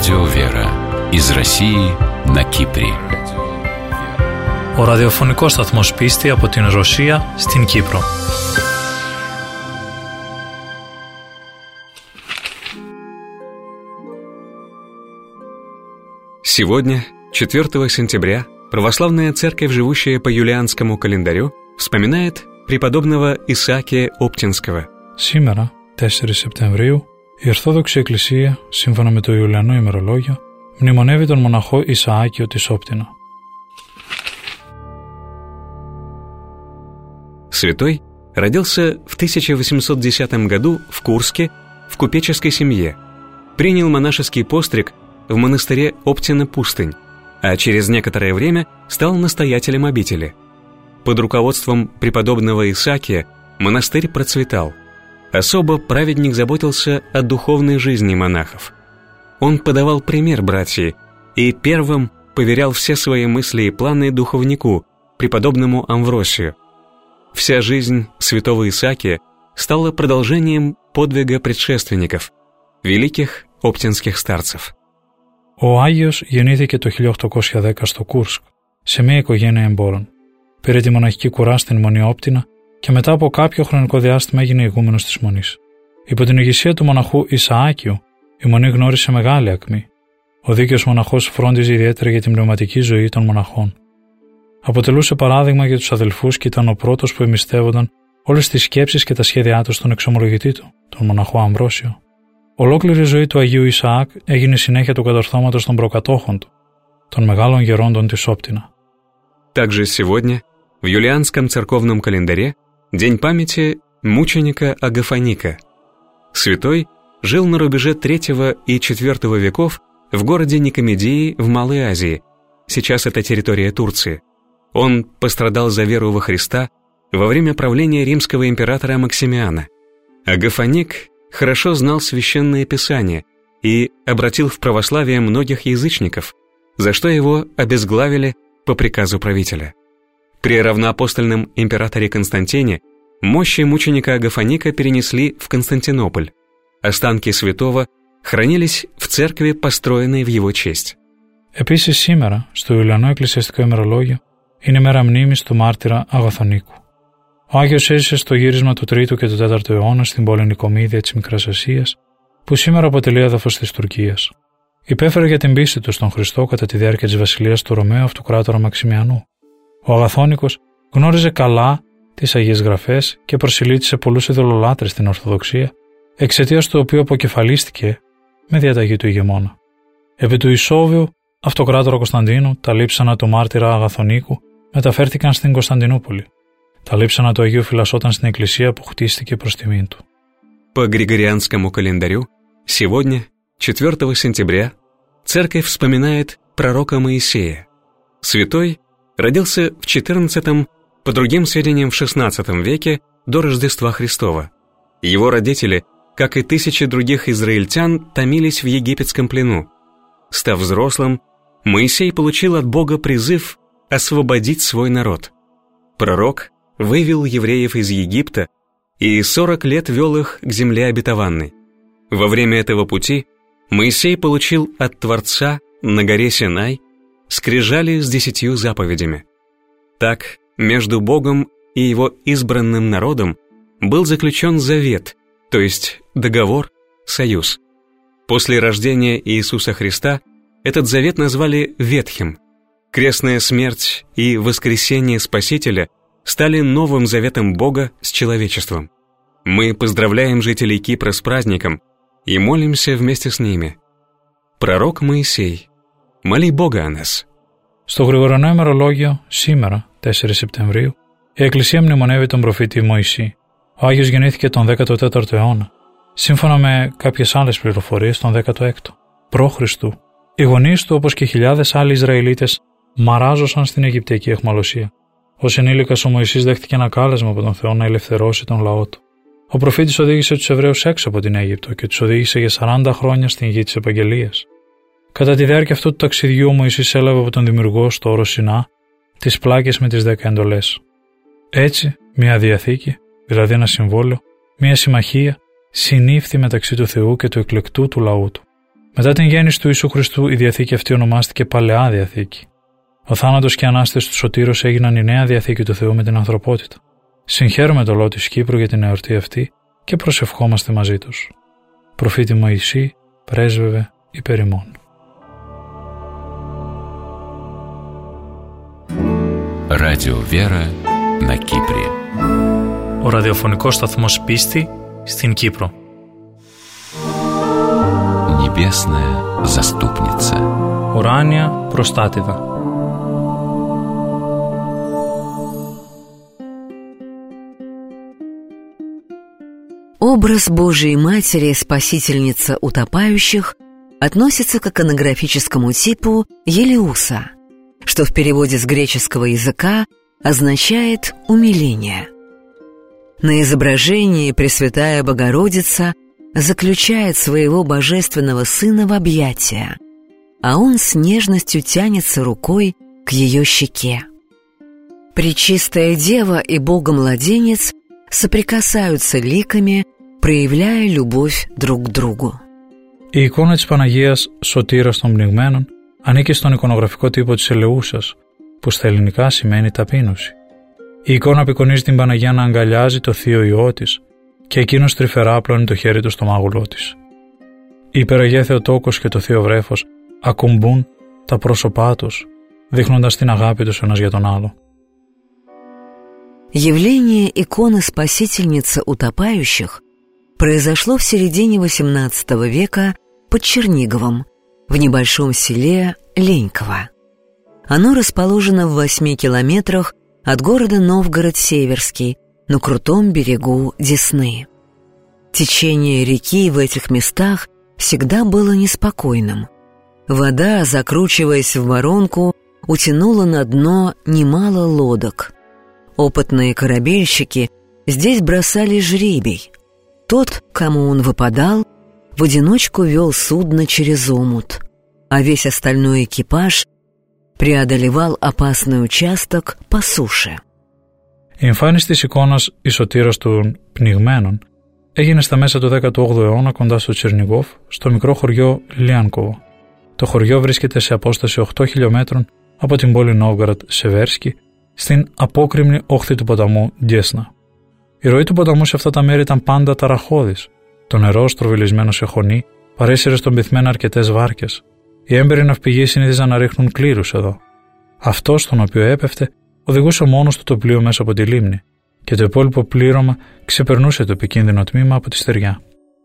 Радио Вера из России на Κύπρη. Ο ραδιοφωνικός σταθμός Πίστη από την Ρωσία στην Κύπρο. Сегодня, 4 сентября, православная церковь, живущая по юлианскому календарю, вспоминает преподобного Исаакия Оптинского. Σήμερα, 4 Σεπτεμβρίου, η Ορθόδοξη Εκκλησία, σύμφωνα με το Ιουλιανό ημερολόγιο, μνημονεύει τον μοναχό Исаакию της Оптина. Святой родился в 1810 году в Курске в купеческой семье, принял монашеский постриг в монастыре Оптина-Пустынь, а через некоторое время стал настоятелем обители. Под руководством преподобного Исаакия монастырь процветал. Особо праведник заботился о духовной жизни монахов. Он подавал пример братьям и первым поверял все свои мысли и планы духовнику, преподобному Амвросию. Вся жизнь святого Исаакия стала продолжением подвига предшественников, великих оптинских старцев. Ο Άγιος γεννήθηκε το 1810 στο Κούρσκ, σε μια οικογένεια εμπόρων. Πήρε τη μοναχική κουρά στην Μονή Όπτινα και μετά από κάποιο χρονικό διάστημα έγινε ηγούμενος της Μονής. Υπό την ηγεσία του μοναχού Исаакίου, η Μονή γνώρισε μεγάλη ακμή. Ο δίκαιος μοναχός φρόντιζε ιδιαίτερα για την πνευματική ζωή των μοναχών. Αποτελούσε παράδειγμα για τους αδελφούς και ήταν ο πρώτος που εμπιστεύονταν όλες τις σκέψεις και τα σχέδιά του στον εξομολογητή του, τον μοναχό Αμβρόσιο. Ολόκληρη ζωή του Αγίου Ισαάκ έγινε συνέχεια του κατορθώματος των προκατόχων του, των μεγάλων γερόντων της Όптина. Также сегодня, в юлианском церковном календаре, день памяти мученика Агафоника. Святой жил на рубеже III и IV веков в городе Никомедии в Малой Азии, сейчас это территория Турции. Он пострадал за веру во Христа во время правления римского императора Максимиана. Агафоник хорошо знал священное писание и обратил в православие многих язычников, за что его обезглавили по приказу правителя. При равноапостольном императоре Константине мощи мученика Агафоника перенесли в Константинополь. Останки святого хранились в церкви, построенной в его честь. Επίσης σήμερα, στο Ιουλιανό Εκκλησιαστικό ημερολόγιο, είναι μέρα μνήμης του μάρτυρα Αγαθονίκου. Ο Άγιος έζησε στο γύρισμα του 3ου και του 4ου αιώνα στην πόλη Νικομίδια της Μικράς Ασίας, που σήμερα αποτελεί έδαφος της Τουρκίας. Υπέφερε για την πίστη του στον Χριστό κατά τη διάρκεια της βασιλείας του Ρωμαίου Αυτοκράτορα Μαξιμιανού. Ο Αγαθόνικος γνώριζε καλά τις Αγίες Γραφές και προσιλήτησε πολλούς ειδωλολάτρες στην Ορθοδοξία, εξαιτίας του οποίου αποκεφαλίστηκε με διαταγή του ηγεμόνα. Επί του Ισόβιου Αυτοκράτορα Κωνσταντίνου, τα λείψανα του μάρτυρα Αγαθονίκου μεταφέρθηκαν στην Κωνσταντινούπολη. Τα λείψανα του Αγίου φυλασσόταν στην εκκλησία που χτίστηκε προς τιμήν του. По григорианскому календарю, сегодня, 4 сентября, церковь вспоминает пророка Моисея. Святой родился в XIV, по другим сведениям в XVI веке до Рождества Христова. Его родители, как и тысячи других израильтян, томились в египетском плену. Став взрослым, Моисей получил от Бога призыв освободить свой народ. Пророк вывел евреев из Египта и 40 лет вел их к земле обетованной. Во время этого пути Моисей получил от Творца на горе Синай скрижали с 10 заповедями. Так, между Богом и его избранным народом был заключен завет, то есть договор, союз. После рождения Иисуса Христа этот завет назвали Ветхим. Крестная смерть и воскресение Спасителя стали новым заветом Бога с человечеством. Мы поздравляем жителей Кипра с праздником и молимся вместе с ними. Пророк Моисей, моли Бога о нас. Στο Γρηγοριανό ημερολόγιο, σήμερα, 4 Σεπτεμβρίου, η Εκκλησία μνημονεύει τον προφήτη Μωυσή. Ο Άγιος γεννήθηκε τον 14ο αιώνα. Σύμφωνα με κάποιες άλλες πληροφορίες, τον 16ο π.Χ. Οι γονείς του, όπως και χιλιάδες άλλοι Ισραηλίτες, μαράζωσαν στην Αιγυπτιακή αιχμαλωσία. Ως ενήλικας, ο Μωυσής δέχτηκε ένα κάλεσμα από τον Θεό να ελευθερώσει τον λαό του. Ο προφήτης οδήγησε τους Εβραίους έξω από την Αίγυπτο και τους οδήγησε για 40 χρόνια στην γη της Επαγγελίας. Κατά τη διάρκεια αυτού του ταξιδιού, ο Μωυσής έλαβε από τον Δημιουργό στο όρος Σινά τις πλάκες με τις 10 εντολές. Έτσι, μια διαθήκη, δηλαδή ένα συμβόλαιο, μια συμμαχία, συνήφθη μεταξύ του Θεού και του εκλεκτού του λαού του. Μετά την γέννηση του Ιησού Χριστού, η Διαθήκη αυτή ονομάστηκε Παλαιά Διαθήκη. Ο θάνατος και η Ανάσταση του Σωτήρος έγιναν η Νέα Διαθήκη του Θεού με την ανθρωπότητα. Συγχαίρουμε το λαό της Κύπρου για την εορτή αυτή και προσευχόμαστε μαζί τους. Προφήτη Μωυσή, πρέσβευε υπέρ ημών. Радио Вера на Κύπρη. Ο ραδιοφωνικός σταθμός Πίστη στην Κύπρο. Небесная заступница. Ουράνια προστάτηδα. Образ Божией Матери, спасительница утопающих, относится к иконографическому типу Елеуса, что в переводе с греческого языка означает «умиление». На изображении Пресвятая Богородица заключает своего божественного сына в объятия, а он с нежностью тянется рукой к ее щеке. Пречистая Дева и Бога-младенец соприкасаются ликами, проявляя любовь друг к другу. Η εικόνα της Παναγίας Σωτήρας των Πνιγμένων ανήκει στον εικονογραφικό τύπο της Ελεούσας, που στα ελληνικά σημαίνει ταπείνωση. Η εικόνα απεικονίζει την Παναγία να αγκαλιάζει το θείο Υιό της και εκείνος τρυφερά απλώνει το χέρι του στο μάγουλό της. Η Υπεραγία Θεοτόκος και το θείο Βρέφος ακουμπούν τα πρόσωπά τους, δείχνοντας την αγάπη τους ένας για τον άλλο. Явление иконы Спасительницы утопающих произошло в середине XVIII века под Черниговом, в небольшом селе Леньково. Оно расположено в 8 километрах от города Новгород-Северский на крутом берегу Десны. Течение реки в этих местах всегда было неспокойным. Вода, закручиваясь в воронку, утянула на дно немало лодок. Опытные корабельщики здесь бросали жребий. Тот, кому он выпадал, в одиночку вел судно через омут, а весь остальной экипаж преодолевал опасный участок по суше. Η εμφάνιση της εικόνας «Η Σωτήρας των Πνιγμένων» έγινε στα μέσα του 18ου αιώνα κοντά στο Τσερνιγόφ, στο μικρό χωριό Λιάνκοβο. Το χωριό βρίσκεται σε απόσταση 8 χιλιόμετρων από την πόλη Νόβγκοροντ-Σεβέρσκι, στην απόκρημνη όχθη του ποταμού Ντιέσνα. Η ροή του ποταμού σε αυτά τα μέρη ήταν πάντα ταραχώδης. Το νερό, στροβιλισμένο σε χωνί, παρέσυρε στον πυθμένα αρκετές βάρκες. Οι έμπειροι ναυπηγοί συνήθιζαν να ρίχνουν κλήρους εδώ. Αυτός, στον οποίο έπεφτε, οδηγούσε μόνος του το πλοίο μέσα από τη λίμνη, και το υπόλοιπο πλήρωμα ξεπερνούσε το επικίνδυνο τμήμα από τη στεριά.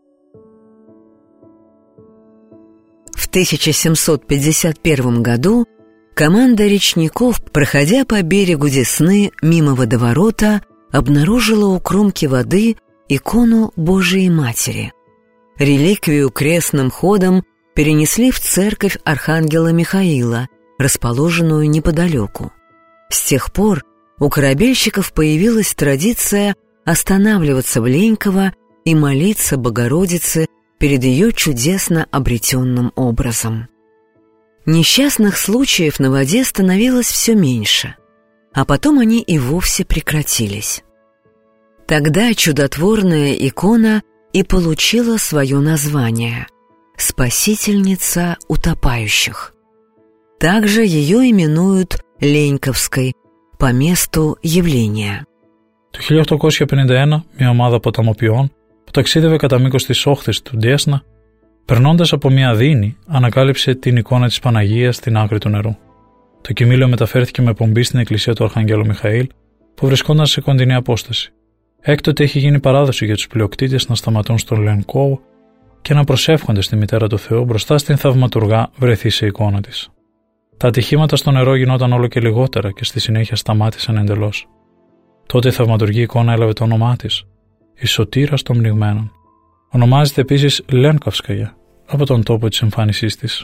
В 1751 году команда речников, проходя по берегу Десны мимо водоворота, обнаружила у кромки воды икону Божией Матери. Реликвию крестным ходом перенесли в церковь Архангела Михаила, расположенную неподалеку. С тех пор у корабельщиков появилась традиция останавливаться в Леньково и молиться Богородице перед ее чудесно обретенным образом. Несчастных случаев на воде становилось все меньше, а потом они и вовсе прекратились. Тогда чудотворная икона и получила свое название – «Спасительница утопающих». Также ее именуют Леньковской по месту явления. Το 1851, μια ομάδα ποταμοποιών που ταξίδευε κατά μήκος της όχθης του Ντιέσνα, περνώντας από μια δίνη, ανακάλυψε την εικόνα της Παναγίας στην άκρη του νερού. Το κυμήλιο μεταφέρθηκε με πομπή στην εκκλησία του Αρχαγγέλου Μιχαήλ, που βρισκόταν σε κοντινή απόσταση. Έκτοτε έχει γίνει παράδοση για τους πλειοκτήτες να σταματούν στον Λενκόβο και να προσεύχονται στη Μητέρα του Θεού μπροστά στην θαυματουργά βρεθεί σε εικόνα της. Τα ατυχήματα στο νερό γινόταν όλο και λιγότερα και στη συνέχεια σταμάτησαν εντελώς. Τότε η θαυματουργή εικόνα έλαβε το όνομά της, η Σωτήρας των Πνιγμένων. Ονομάζεται επίσης Ленковская από τον τόπο της εμφάνισής της.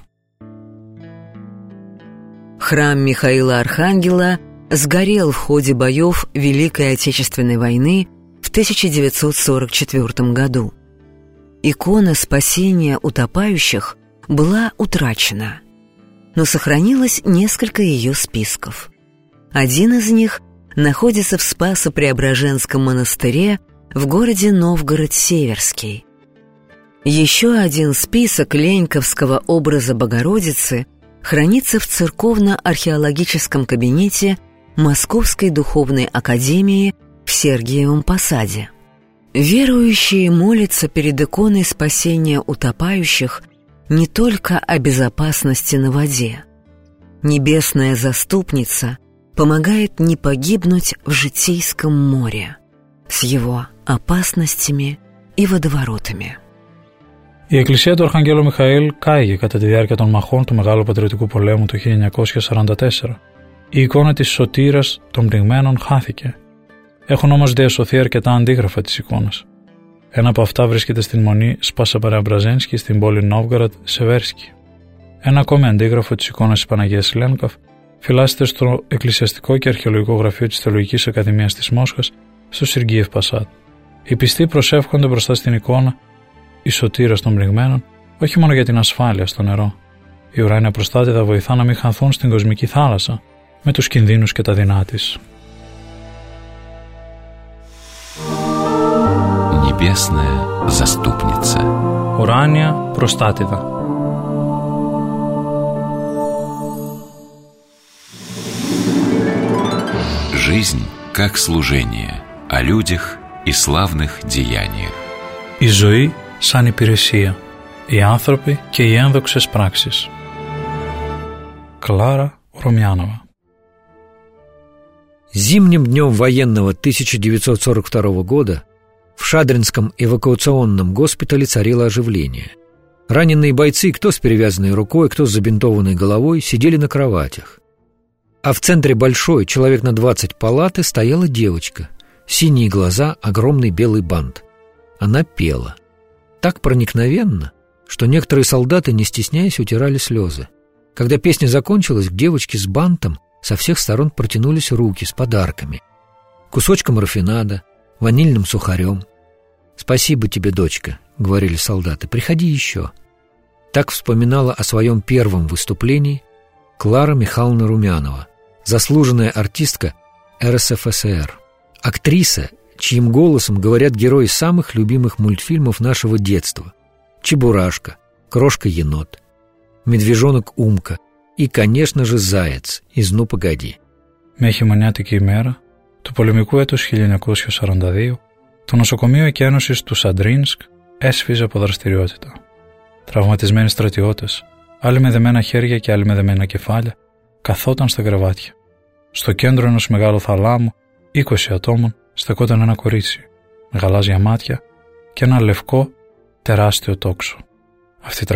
Храм Михаила Архангела сгорел в ходе боев Великой Отечественной войны в 1944 году. Икона спасения утопающих была утрачена, но сохранилось несколько ее списков. Один из них находится в Спасо-Преображенском монастыре в городе Новгород-Северский. Еще один список леньковского образа Богородицы хранится в церковно-археологическом кабинете Московской духовной академии в Сергиевом Посаде. Верующие молятся перед иконой спасения утопающих не только о безопасности на воде. Небесная заступница помогает не погибнуть в житейском море с его опасностями и водоворотами. Η εκκλησία του Αρχαγγέλου Μιχαήλ κάηκε κατά τη διάρκεια των μαχών του Μεγάλου Πατριωτικού Πολέμου του 1944. Η εικόνα της σωτήρας των πνιγμένων χάθηκε. Έχουν όμως διασωθεί αρκετά αντίγραφα της εικόνας. Ένα από αυτά βρίσκεται στην μονή Σπάσα Παρεαμπραζένσκι στην πόλη Νόβγκοροντ Σεβέρσκι. Ένα ακόμη αντίγραφο της εικόνας της Παναγίας Λέγκαφ φυλάσσεται στο Εκκλησιαστικό και Αρχαιολογικό Γραφείο της Θεολογικής Ακαδημίας της Μόσχας στο Σεργίευ Πασάτ. Οι πιστοί προσεύχονται μπροστά στην εικόνα η σωτήρας των πνιγμένων, όχι μόνο για την ασφάλεια στο νερό. Η ουράνια προστάτηδα βοηθά να μην χαθούν στην κοσμική θάλασσα με τους κινδύνους και τα δεινά της. Небесная заступница. Ουράνια προστάτηδα. Жизнь как служение, о людях и славных деяниях. Η ζωή σαν υπηρεσία, οι άνθρωποι και οι ένδοξες πράξεις. Клара Румянова. Зимним днем военного 1942 года в Шадринском эвакуационном госпитале царило оживление. Раненые бойцы, кто с перевязанной рукой, кто с забинтованной головой, сидели на кроватях. А в центре большой, человек на 20 палаты, стояла девочка. Синие глаза, огромный белый бант. Она пела. Так проникновенно, что некоторые солдаты, не стесняясь, утирали слезы. Когда песня закончилась, к девочке с бантом со всех сторон протянулись руки с подарками. Кусочком рафинада, ванильным сухарем. «Спасибо тебе, дочка», — говорили солдаты, — «приходи еще». Так вспоминала о своем первом выступлении Клара Михайловна Румянова, заслуженная артистка РСФСР, актриса, чьим голосом говорят герои самых любимых мультфильмов нашего детства: «Чебурашка», «Крошка-енот», «Медвежонок Умка» и, конечно же, «Заяц» из «Ну, погоди». Μια χειμωνιάτικη ημέρα του πολεμικού έτους 1942, το νοσοκομείο εκένωσης του Σαντρίνσκ έσφιζε από δραστηριότητα. Τραυματισμένοι στρατιώτες, άλλοι με δεμένα χέρια και άλλοι με δεμένα κεφάλια, καθόταν στα κρεβάτια. Στο κέντρο ενός μεγάλου θαλάμου, 20 ατόμων, στεκόταν ένα κορίτσι, με γαλάζια μάτια και ένα λευκό τεράστιο τόξο. Αυτή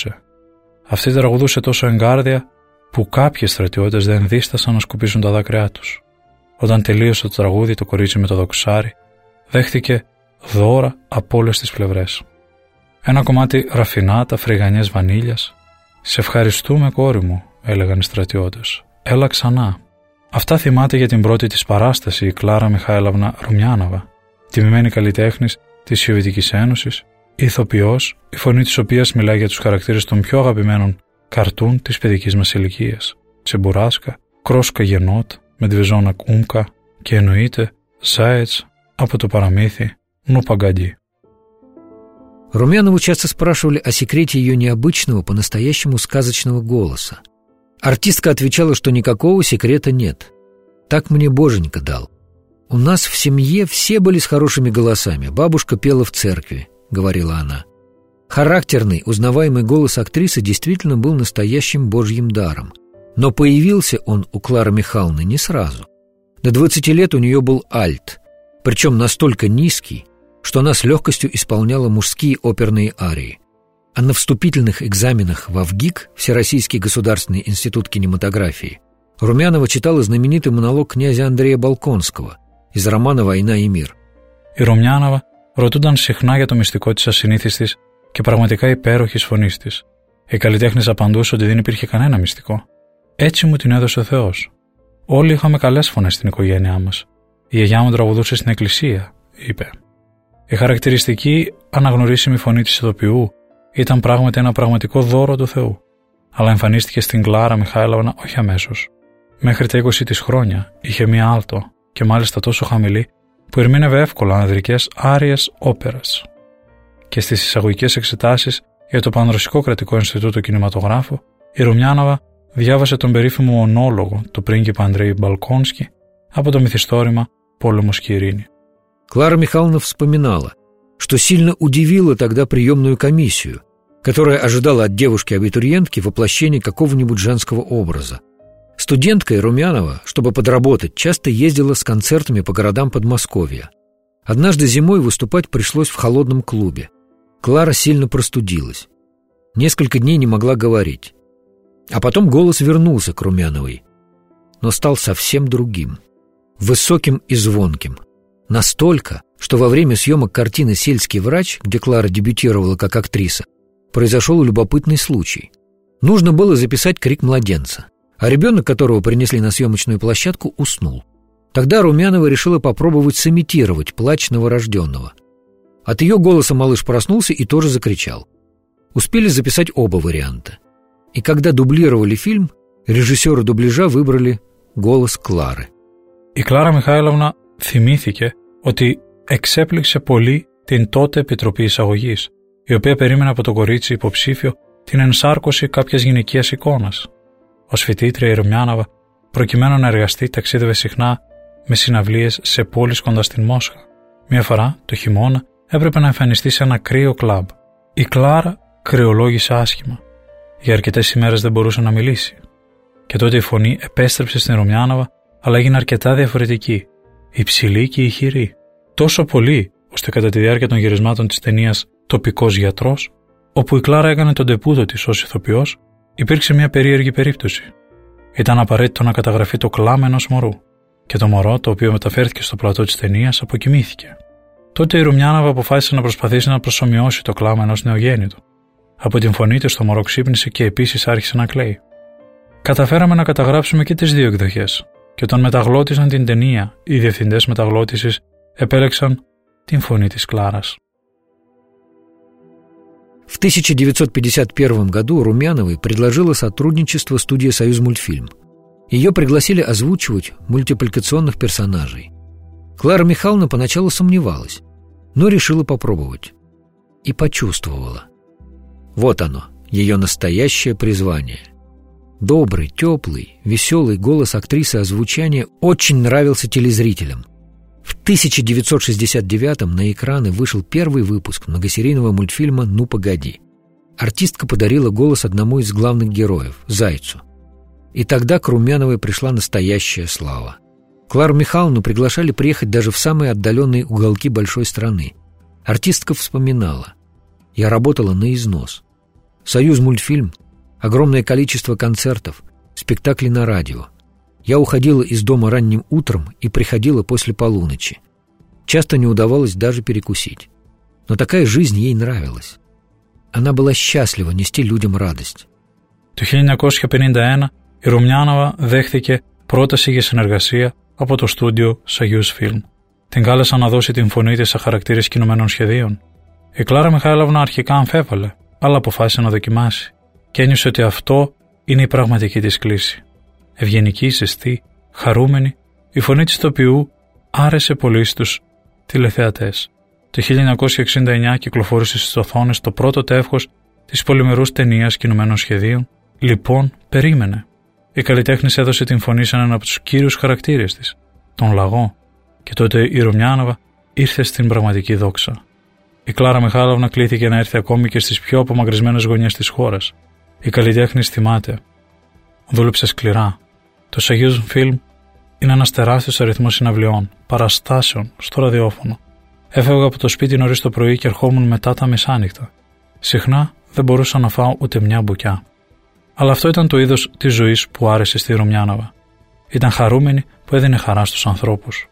τραγουδούσε τόσο εγκάρδια που κάποιοι στρατιώτες δεν δίστασαν να σκουπίσουν τα δάκρυά τους. Όταν τελείωσε το τραγούδι, το κορίτσι με το δοξάρι δέχτηκε δώρα από όλες τις πλευρές. Ένα κομμάτι ραφινάτα, φρυγανιές βανίλιας. «Σε ευχαριστούμε, κόρη μου», έλεγαν οι στρατιώτες. «Έλα ξανά». Αυτά θυμάται για την πρώτη της παράσταση η Κλάρα Μιχάηλοβνα Ρουμιάνοβα, τιμημένη καλλιτέχνης της Σοβιετικής Ένωσης, ηθοποιός, η φωνή της οποίας μιλάει για τους χαρακτήρες των πιο αγαπημένων καρτούν της παιδικής μας ηλικίας: Τσεμπουράσκα, Κрошка-енот, Медвежонок Умка και εννοείται Заяц από το παραμύθι «Ну, погоди». Румянову часто спрашивали о секрете ее необычного, по-настоящему сказочного голоса. Артистка отвечала, что никакого секрета нет. Так мне Боженька дал. У нас в семье все были с хорошими голосами. Бабушка пела в церкви, говорила она. Характерный, узнаваемый голос актрисы действительно был настоящим Божьим даром. Но появился он у Клары Михайловны не сразу. До 20 лет у нее был альт, причем настолько низкий, что она с легкостью исполняла мужские оперные арии. А на вступительных экзаменах в ВГИК, Всероссийский государственный институт кинематографии, Румянова читала знаменитый монолог князя Андрея Болконского из романа «Война и мир». Η Ρουμιάνοβα ρωτούνταν συχνά για το μυστικό της ασυνήθιστης και πραγματικά υπέροχης φωνής της. Η καλλιτέχνης απαντούσε ότι δεν υπήρχε κανένα μυστικό. «Έτσι μου την έδωσε ο Θεός. Όλοι είχαμε καλές φωνές στην οικογένειά μας. Η γιαγιά μου τραγουδούσε στην εκκλησία», είπε. Η χαρακτηριστική, αναγνωρίσιμη φωνή της ηθοποιού ήταν πράγματι ένα πραγματικό δώρο του Θεού, αλλά εμφανίστηκε στην Κλάρα Μιχάηλοβνα όχι αμέσως. Μέχρι τα 20 της χρόνια είχε μία άλτο και μάλιστα τόσο χαμηλή που ερμήνευε εύκολα ανδρικές άριες όπερας. και στις εισαγωγικές εξετάσεις για το Πανρωσικό Κρατικό Ινστιτούτο Κινηματογράφου, η Ρουμιάνοβα διάβασε τον περίφημο μονόλογο του πρίγκιπα Ανδρέη Балконский από το μυθιστόρημα «Πόλεμος και ειρήνη». Клара Михайловна вспоминала, что сильно удивило тогда приемную комиссию, которая ожидала от девушки-абитуриентки воплощения какого-нибудь женского образа. Студенткой Румянова, чтобы подработать, часто ездила с концертами по городам Подмосковья. Однажды зимой выступать пришлось в холодном клубе. Клара сильно простудилась. Несколько дней не могла говорить. А потом голос вернулся к Румяновой, но стал совсем другим, высоким и звонким. Настолько, что во время съемок картины «Сельский врач», где Клара дебютировала как актриса, произошел любопытный случай. Нужно было записать крик младенца, а ребенок, которого принесли на съемочную площадку, уснул. Тогда Румянова решила попробовать сымитировать плач новорожденного. От ее голоса малыш проснулся и тоже закричал. Успели записать оба варианта. И когда дублировали фильм, режиссеры дубляжа выбрали голос Клары. Η Κλάρα Μιχάηλοβνα θυμήθηκε ότι εξέπληξε πολύ την τότε Επιτροπή Εισαγωγής, η οποία περίμενε από το κορίτσι υποψήφιο την ενσάρκωση κάποιας γυναικείας εικόνας. Ως φοιτήτρια η Ρουμιάνοβα, προκειμένου να εργαστεί, ταξίδευε συχνά με συναυλίες σε πόλεις κοντά στην Μόσχα. Μία φορά, το χειμώνα, έπρεπε να εμφανιστεί σε ένα κρύο κλαμπ. Η Κλάρα κρυολόγησε άσχημα. Για αρκετές ημέρες δεν μπορούσε να μιλήσει. Και τότε η φωνή επέστρεψε στην Ρουμιάνοβα, αλλά έγινε αρκετά διαφορετική, υψηλή και ηχηρή. Τόσο πολύ, ώστε κατά τη διάρκεια των γυρισμάτων της ταινίας «Τοπικός γιατρός», όπου η Κλάρα έκανε τον ντεπούτο της ως ηθοποιός, υπήρξε μια περίεργη περίπτωση. Ήταν απαραίτητο να καταγραφεί το κλάμα ενός μωρού, και το μωρό, το οποίο μεταφέρθηκε στο πλατό της ταινίας, αποκοιμήθηκε. Τότε η Ρουμιάνοβα αποφάσισε να προσπαθήσει να προσομοιώσει το κλάμα ενός νεογέννητου. Από την φωνή της το μωρό ξύπνησε και επίσης άρχισε να κλαίει. Καταφέραμε να καταγράψουμε και τις δύο εκδοχές, και όταν μεταγλώτησαν την ταινία, οι διευθυντές μεταγλώτησης επέλεξαν την φωνή της Κλάρας. В 1951 году Румяновой предложила сотрудничество студия «Союзмультфильм». Ее пригласили озвучивать мультипликационных персонажей. Клара Михайловна поначалу сомневалась, но решила попробовать. И почувствовала. Вот оно, ее настоящее призвание. Добрый, теплый, веселый голос актрисы озвучания очень нравился телезрителям. В 1969-м на экраны вышел первый выпуск многосерийного мультфильма «Ну, погоди». Артистка подарила голос одному из главных героев – Зайцу. И тогда к Румяновой пришла настоящая слава. Клару Михайловну приглашали приехать даже в самые отдаленные уголки большой страны. Артистка вспоминала: «Я работала на износ. «Союзмультфильм», огромное количество концертов, спектаклей на радио. Я уходила из дома ранним утром и приходила после полуночи. Часто не удавалось даже перекусить. Но такая жизнь ей нравилась. Она была счастлива нести людям радость». Το 1951 η Ρουμιάνοβα δέχθηκε πρόταση για συνεργασία από το στούντιο «Soyuz-Film». Την κάλεσαν να δώσει την φωνή της σε χαρακτήρες κινουμένων σχεδίων. Η Κλάρα Μιχάηλοβνα αρχικά αμφέβαλε, αλλά αποφάσισε να δοκιμάσει και ένιωσε ότι αυτό είναι η πραγματική της κλίση. Ευγενική, ζεστή, χαρούμενη, η φωνή της ηθοποιού άρεσε πολύ στους τηλεθεατές. Το 1969 κυκλοφόρησε στις οθόνες το πρώτο τεύχος της πολυμερούς ταινίας κινουμένων σχεδίων. Λοιπόν, περίμενε. Η καλλιτέχνης έδωσε την φωνή σε έναν από τους κύριους χαρακτήρες της, τον Λαγό, και τότε η Ρουμιάνοβα ήρθε στην πραγματική δόξα. Η Κλάρα Μιχάηλοβνα κλήθηκε να έρθει ακόμη και στις πιο απομακρυσμένες γωνιές της χώρας. Η καλλιτέχνης θυμάται: «Δούλεψε σκληρά. Το Soyuz-Film είναι ένας τεράστιος αριθμός συναυλιών, παραστάσεων στο ραδιόφωνο. Έφευγα από το σπίτι νωρίς το πρωί και ερχόμουν μετά τα μεσάνυχτα. Συχνά δεν μπορούσα να φάω ούτε μια μπουκιά. Αλλά αυτό ήταν το είδος της ζωής που άρεσε στη Ρουμιάνοβα. Ήταν χαρούμενη που έδινε χαρά στους ανθρώπους».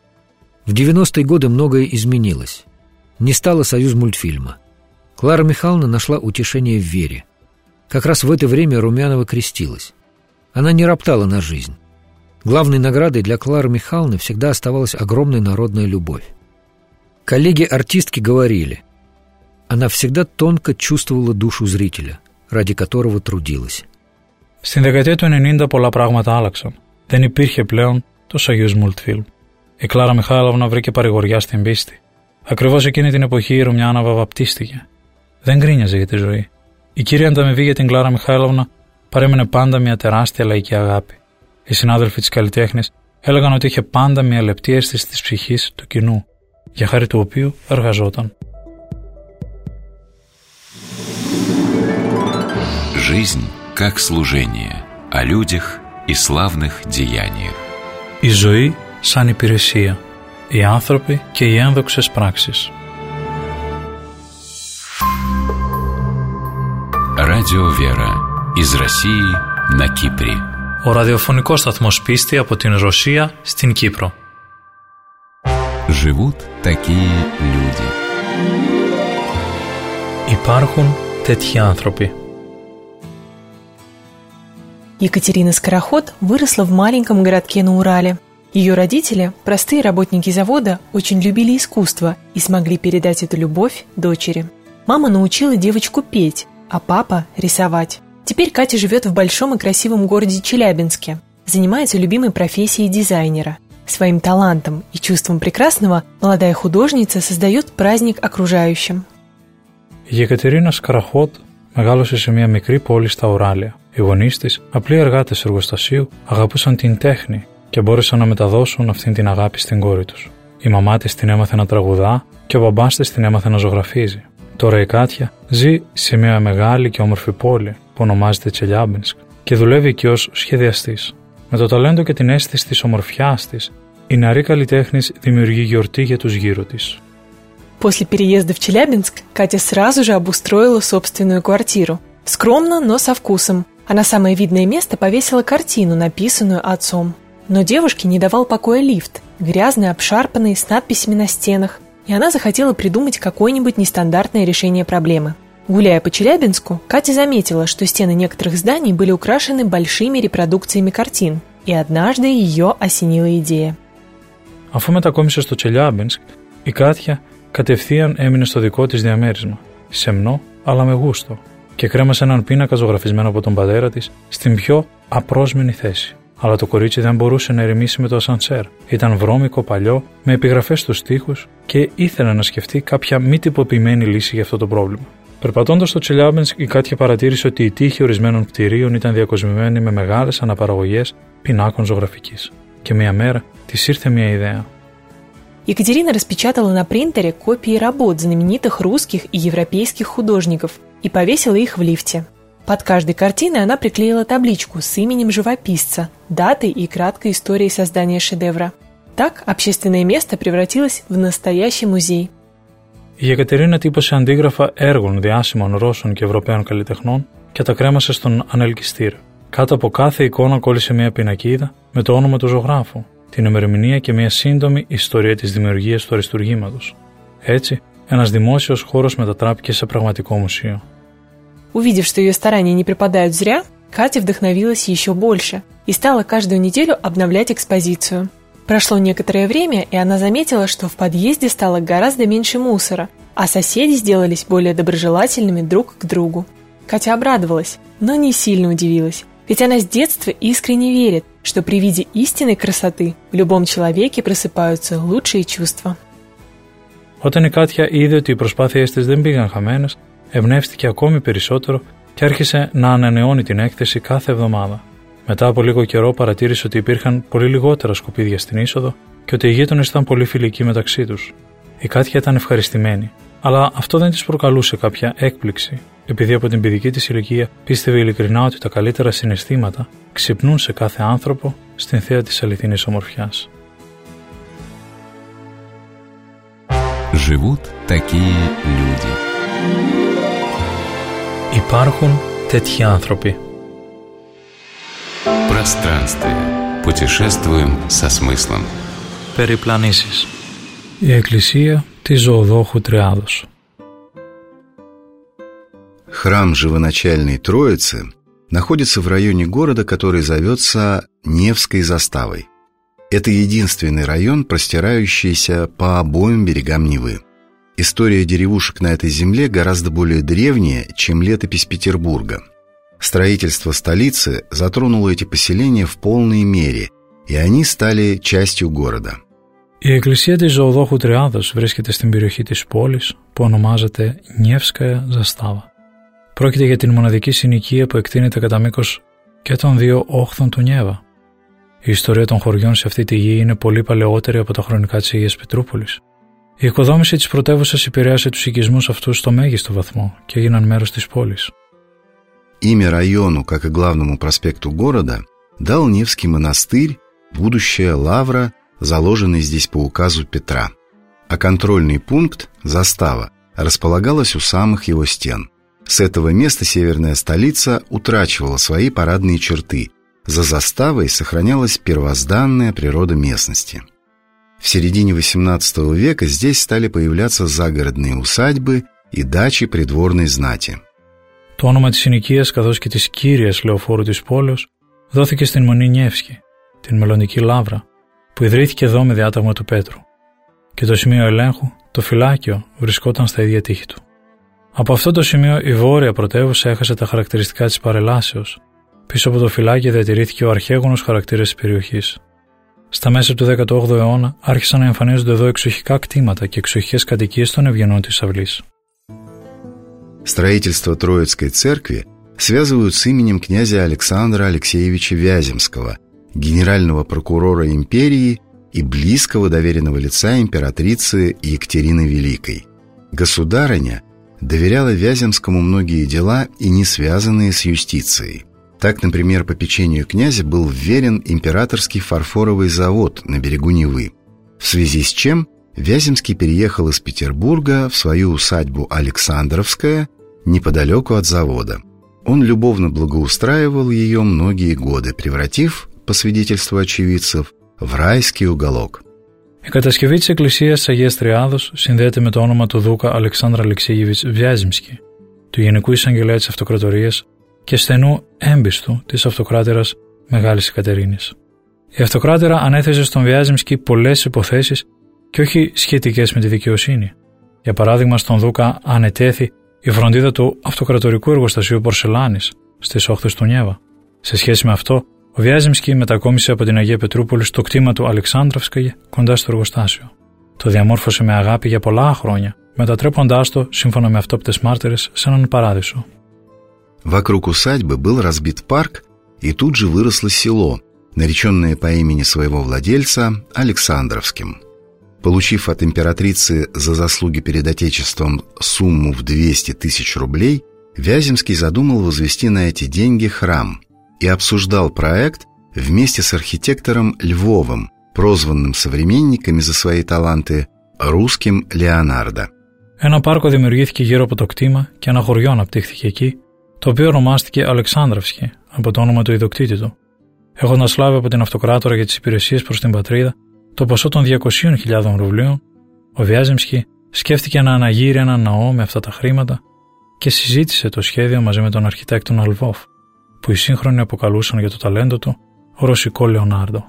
В 90-е годы многое изменилось. Не стало «Союзмультфильма». Клара Михайловна нашла утешение в вере. Как раз в это время Румянова крестилась. Она не роптала на жизнь. Главной наградой для Клары Михайловны всегда оставалась огромная народная любовь. Коллеги-артистки говорили: она всегда тонко чувствовала душу зрителя, ради которого трудилась. Στην δεκαετία του 90 πολλά πράγματα άλλαξαν. Δεν υπήρχε πλέον το Soyuz-Multfilm. Η Κλάρα Μιχάηλοβνα βρήκε παρηγοριά στην πίστη. Ακριβώς εκείνη την εποχή η Ρουμιάνοβα βαπτίστηκε. Δεν γκρίνιαζε για τη ζωή. Η κύρια ανταμοιβή για την Κλάρα Μιχάηλοβνα παρέμεινε πάντα μια τεράστια λαϊκή αγάπη. Οι συνάδελφοι της καλλιτέχνης έλεγαν ότι είχε πάντα μια λεπτή αίσθηση της ψυχής του κοινού, για χάρη του οποίου εργαζόταν. Жизнь как служение, о людях и славных деяниях. Η ζωή σαν υπηρεσία, οι άνθρωποι και οι ένδοξες πράξεις. Радио Вера из России на Кипре. Ο ραδιοφωνικός σταθμός Πίστη από την Ρωσία στην Κύπρο. Живут такие люди. Υπάρχουν τέτοιοι άνθρωποι. Екатерина Скороход выросла в маленьком городке на Урале. Ее родители, простые работники завода, очень любили искусство и смогли передать эту любовь дочери. Мама научила девочку петь, а папа – рисовать. Теперь Катя живет в большом и красивом городе Челябинске, занимается любимой профессией дизайнера. Своим талантом и чувством прекрасного молодая художница создает праздник окружающим. Η Εκατερίνα Σκαραχώτ μεγάλωσε σε μια μικρή πόλη στα Ουράλια. Οι γονείς της, απλοί εργάτες εργοστασίου, αγαπούσαν την τέχνη και μπόρεσαν να μεταδώσουν αυτήν την αγάπη στην κόρη τους. Η μαμά της την έμαθε να τραγουδά και ο μπαμπάς της την έμαθε να ζωγραφίζει. Τώρα η Κάτια ζει σε μια μεγάλη και όμορφη πόλη που ονομάζεται Τσελιάμπινσκ και δουλεύει εκεί ως σχεδιαστής. Με το ταλέντο και την αίσθηση της ομορφιάς της, η νεαρή καλλιτέχνης δημιουργεί γιορτή για τους γύρω της. После переезда в Челябинск Катя сразу же обустроила собственную квартиру. Скромно, но со вкусом. А на самое видное место повесила картину, написанную отцом. Но девушке не давал покоя лифт, грязный, обшарпанный, с надписями на стенах. И она захотела придумать какое-нибудь нестандартное решение проблемы. Гуляя по Челябинску, Катя заметила, что стены некоторых зданий были украшены большими репродукциями картин. И однажды ее осенила идея. Αφού μετακόμισε στο Τσελιάμπινσκ, η Κάτια κατευθείαν έμεινε στο δικό της διαμέρισμα, σεμνό αλλά με γούστο, και κρέμασε έναν πίνακα ζωγραφισμένο από τον πατέρα της στην πιο απρόσμενη θέση. Αλλά το κορίτσι δεν μπορούσε να ερεμήσει με το ασανσέρ. Ήταν βρώμικο, παλιό, με επιγραφές στους τοίχους και ήθελε να σκεφτεί κάποια μη τυποποιημένη λύση για αυτό το πρόβλημα. Περπατώντας στο Τσελιάμπινσκ, η Κάτια παρατήρησε ότι οι τοίχοι ορισμένων κτηρίων ήταν διακοσμημένοι με μεγάλες αναπαραγωγές πινάκων ζωγραφικής. Και μια μέρα της ήρθε μια ιδέα. Екатерина распечатала на принтере копии работ знаменитых русских и европейских художников и повесила их в лифте. Под каждой картиной она приклеила табличку с именем живописца, датой и краткой историей создания шедевра. Так общественное место превратилось в настоящий музей. Η Εκατερίνα τύπωσε αντίγραφα έργων διάσημων Ρώσων και Ευρωπαίων καλλιτεχνών και τα κρέμασε στον ανελκυστήρα. Κάτω από κάθε εικόνα κόλλησε μια πινακίδα με το όνομα του ζωγράφου, την ημερομηνία και μια σύντομη ιστορία της δημιουργίας του αριστουργήματος. Έτσι, ένας δημόσιος χώρος μετατράπηκε σε πραγματικό μουσείο. Увидев, что ее старания не пропадают зря, Катя вдохновилась еще больше и стала каждую неделю обновлять экспозицию. Прошло некоторое время, и она заметила, что в подъезде стало гораздо меньше мусора, а соседи сделались более доброжелательными друг к другу. Катя обрадовалась, но не сильно удивилась, ведь она с детства искренне верит, что при виде истинной красоты в любом человеке просыпаются лучшие чувства. Όταν η Κάτια είδε ότι οι προσπάθειές της δεν πήγαν χαμένες, εμπνεύστηκε ακόμη περισσότερο και άρχισε να ανανεώνει την έκθεση κάθε εβδομάδα. Μετά από λίγο καιρό παρατήρησε ότι υπήρχαν πολύ λιγότερα σκουπίδια στην είσοδο και ότι οι γείτονες ήταν πολύ φιλικοί μεταξύ τους. Η Κάτια ήταν ευχαριστημένη, αλλά αυτό δεν της προκαλούσε κάποια έκπληξη, επειδή από την παιδική της ηλικία πίστευε ειλικρινά ότι τα καλύτερα συναισθήματα ξυπνούν σε κάθε άνθρωπο στην θέα της αληθινής ομορφιάς. Живут такие люди. Υπάρχουν τέτοιοι άνθρωποι. Пространствие. Путешествуем со смыслом. Περιπλανήσεις. Η Εκκλησία της Ζωοδόχου Τριάδος. Храм Живоначальной Троицы находится в районе города, который зовется Невской заставой. Это единственный район, простирающийся по обоим берегам Невы. История деревушек на этой земле гораздо более древняя, чем летопись Петербурга. Строительство столицы затронуло эти поселения в полной мере, и они стали частью города. Η εκκλησία της Ζωοδόχου Τριάδος βρίσκεται στην περιοχή της πόλης που ονομάζεται Νιεύσκαια Ζαστάβα. Πρόκειται για την μοναδική συνοικία που εκτείνεται κατά μήκος και των δύο όχθων του Νιέβα. Η ιστορία των χωριών σε αυτή τη γη είναι πολύ παλαιότερη από τα χρονικά της Αγίας Πετρούπολης. Η οικοδόμηση της πρωτεύουσας επηρέασε τους οικισμούς αυτούς στο μέγιστο βαθμό και έγιναν μέρος της πόλης. Имя району, как и главному проспекту города, дал Невский монастырь, будущая лавра, заложенный здесь по указу Петра. А контрольный пункт, застава, располагалась у самых его стен. С этого места северная столица утрачивала свои парадные черты. За заставой сохранялась первозданная природа местности. В середине XVIII века здесь стали появляться загородные усадьбы и дачи придворной знати. Το όνομα της συνοικίας καθώς και της κύριας λεωφόρου της πόλεως δόθηκε στην Μονή Νιεύσκη, την μελλοντική λάβρα, που ιδρύθηκε εδώ με διάταγμα του Πέτρου. Και το σημείο ελέγχου, το φυλάκιο, βρισκόταν στα ίδια τείχη του. Από αυτό το σημείο η βόρεια πρωτεύουσα έχασε τα χαρακτηριστικά της παρελάσεως. Πίσω από το φυλάκιο διατηρήθηκε ο αρχαίγονος χαρακτήρας της περιοχής. Στα μέσα του 18ου αιώνα άρχισαν να εμφανίζονται εδώ εξοχικά κτήματα και εξοχικές κατοικίες των ευγενών της αυλής. Строительство Троицкой церкви связывают с именем князя Александра Алексеевича Вяземского, генерального прокурора империи и близкого доверенного лица императрицы Екатерины Великой. Государыня доверяла Вяземскому многие дела и не связанные с юстицией. Так, например, по попечению князя был вверен императорский фарфоровый завод на берегу Невы, в связи с чем Вяземский переехал из Петербурга в свою усадьбу Александровская неподалеку от завода. Он любовно благоустраивал ее многие годы, превратив, по свидетельству очевидцев, в райский уголок. Η κατασκευή της εκκλησίας της Αγίας Τριάδος συνδέεται με το όνομα του Δούκα Αλεξάνδρα Αλεξέιεβιτς Βιάζιμσκι, του Γενικού Εισαγγελέα της Αυτοκρατορίας και στενού έμπιστου της Αυτοκράτηρας Μεγάλης Εκατερίνης. Η Αυτοκράτηρα ανέθεσε στον Βιάζιμσκι πολλές υποθέσεις και όχι σχετικές με τη δικαιοσύνη. Για παράδειγμα, στον Δούκα ανετέθη η φροντίδα του Αυτοκρατορικού Εργοστασίου Πορσελάνης στις όχθες του Νιέβα. Σε σχέση με αυτό, ο Βιάζιμσκι μετακόμισε από την Αγία Πετρούπολη στο κτήμα του Αλεξάνδρευσκαγε κοντά στο εργοστάσιο. Το διαμόρφωσε με αγάπη για πολλά χρόνια, μετατρέποντάς το, σύμφωνα με αυτόπτες μάρτυρες, σε έναν παράδεισο. Вокруг усадьбы был разбит парк, и тут же выросло село, нареченное по имени своего владельца Александровским. Получив от императрицы за заслуги перед Отечеством сумму в 200 тысяч рублей, Вяземский задумал возвести на эти деньги храм и обсуждал проект вместе с архитектором Львовым, прозванным современниками за свои таланты русским Леонардо. Ένα πάρκο δημιουργήθηκε γύρω από το κτήμα και ένα χωριό αναπτύχθηκε εκεί, το οποίο ονομάστηκε Αλεξάνδρευσκι από το όνομα του ιδιοκτήτη του. Έχοντας λάβει από την Αυτοκράτορα για τις υπηρεσίες προς την πατρίδα το ποσό των 200.000 ρουβλίων, ο Βιάζεμσκι σκέφτηκε να αναγείρει ένα ναό με αυτά τα χρήματα και συζήτησε το σχέδιο μαζί με τον αρχιτέκτονα Λβόφ, που οι σύγχρονοι αποκαλούσαν για το ταλέντο του ρωσικό Λεωνάρντο.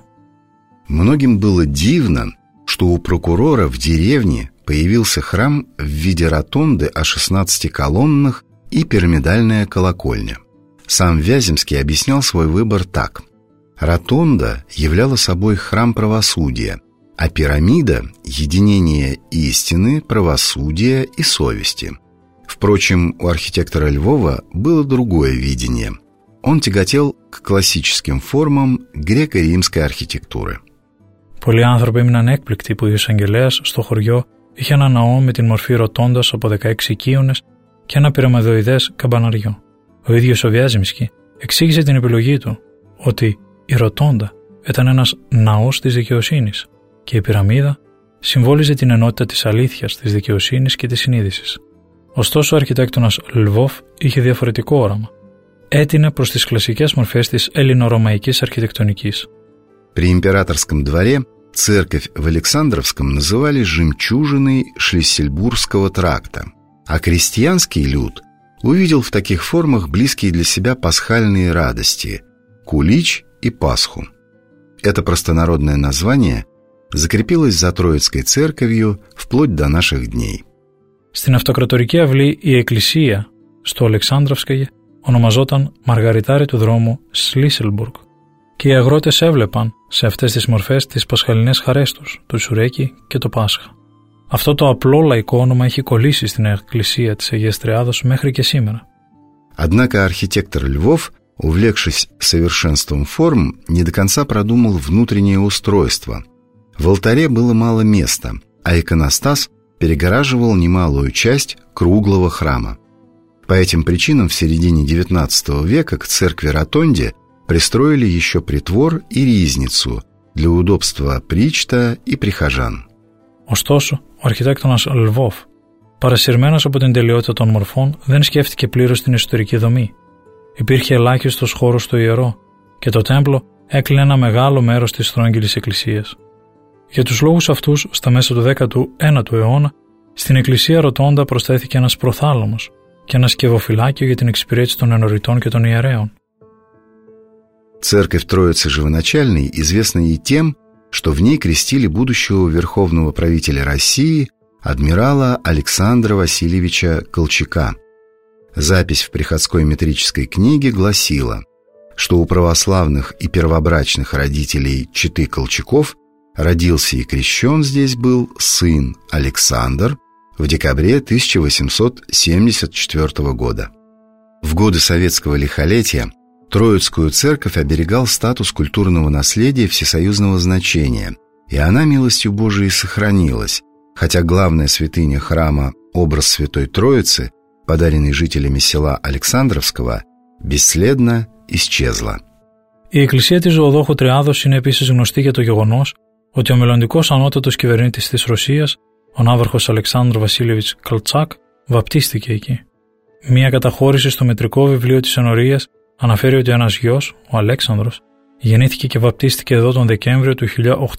Многим было дивно, что у прокурора в деревне появился храм в виде ротонды о 16 колоннах и пирамидальная колокольня. Сам Вяземский объяснял свой выбор так. Ротонда являла собой храм правосудия, а пирамида – единение истины, правосудия и совести. Впрочем, у архитектора Львова было другое видение. Он тяготел к классическим формам греко-римской архитектуры. Πολλοί άνθρωποι έμειναν έκπληκτοι που ο εισαγγελέας στο χωριό είχε ένα ναό με την μορφή ροτόντας από 16 οικίονες και ένα πυραμιδοειδές καμπαναριό. Ο ίδιος ο Βιάζεμσκι εξήγησε την επιλογή του ότι η ροτόντα ήταν ένας ναός της δικαιοσύνης και η πυραμίδα συμβόλιζε την ενότητα της αλήθειας, της δικαιοσύνης και της συνείδησης. Ωστόσο, ο αρχιτέκτονας Λβόφ είχε διαφορετικό όραμα. Έτεινε προς τις κλασικές μορφές της ελληνορωμαϊκής αρχιτεκτονικής. При императорском дворе церковь в Александровском называли «жемчужиной Шлиссельбургского тракта», а крестьянский люд увидел в таких формах близкие для себя пасхальные радости – кулич и Пасху. Это простонародное название закрепилось за Троицкой церковью вплоть до наших дней. Στην Αυτοκρατορική Αυλή η εκκλησία στο Αλεξάνδρευσκαγε ονομαζόταν Μαργαριτάρι του δρόμου Σλίσελμπουργκ και οι αγρότες έβλεπαν σε αυτές τις μορφές τις πασχαλινές χαρές τους, το Σουρέκι και το Πάσχα. Αυτό το απλό λαϊκό όνομα έχει κολλήσει στην εκκλησία της Αγίας Τριάδος μέχρι και σήμερα. Однако архитектор Львов, увлекшись совершенством форм, не до конца продумал внутреннее устройство. В алтаре было мало места, а иконостас перегораживал немалую часть круглого храма. По этим причинам в середине XIX века к церкви-ротонде пристроили еще притвор и ризницу для удобства причта и прихожан. Ωστόσο, ο αρχιτέκτονας Λβόφ, παρασυρμένος από την τελειότητα των μορφών, δεν σκέφτηκε πλήρως την ιστορική δομή. Υπήρχε ελάχιστος χώρος στο ιερό και το τέμπλο έκλεινε ένα μεγάλο μέρος της στρόγγυλης εκκλησίας. Για τους λόγους αυτούς, στα μέσα του 19ου αιώνα, στην εκκλησία Ροτόντα προσθέθηκε ένας προθάλαμος και ένα σκευοφυλάκιο για την εξυπηρέτηση των ενοριτών και των ιερέων. Церковь Троицы Живоначальной известна и тем, что в ней крестили будущего верховного правителя России адмирала Александра Васильевича Колчака. Запись в приходской метрической книге гласила, что у православных и первобрачных родителей четы Колчаков родился и крещен здесь был сын Александр в декабре 1874 года. В годы советского лихолетия Троицкую церковь оберегал статус культурного наследия всесоюзного значения, и она милостью Божией сохранилась, хотя главная святыня храма, образ Святой Троицы, подаренный жителями села Александровского, бесследно исчезла. Η εκκλησία της Ζωοδόχου Τριάδος είναι επίσης γνωστή για το γεγονός ότι ο μελλοντικός ανώτατος κυβερνήτης της Ρωσίας, ο ναύαρχος Αλεξάνδρ Βασίλεβιτς Καλτσάκ, βαπτίστηκε εκεί. Μία καταχώρηση στο μετρικό βιβλίο της ενορίας αναφέρει ότι ένας γιος, ο Αλέξανδρος, γεννήθηκε και βαπτίστηκε εδώ τον Δεκέμβριο του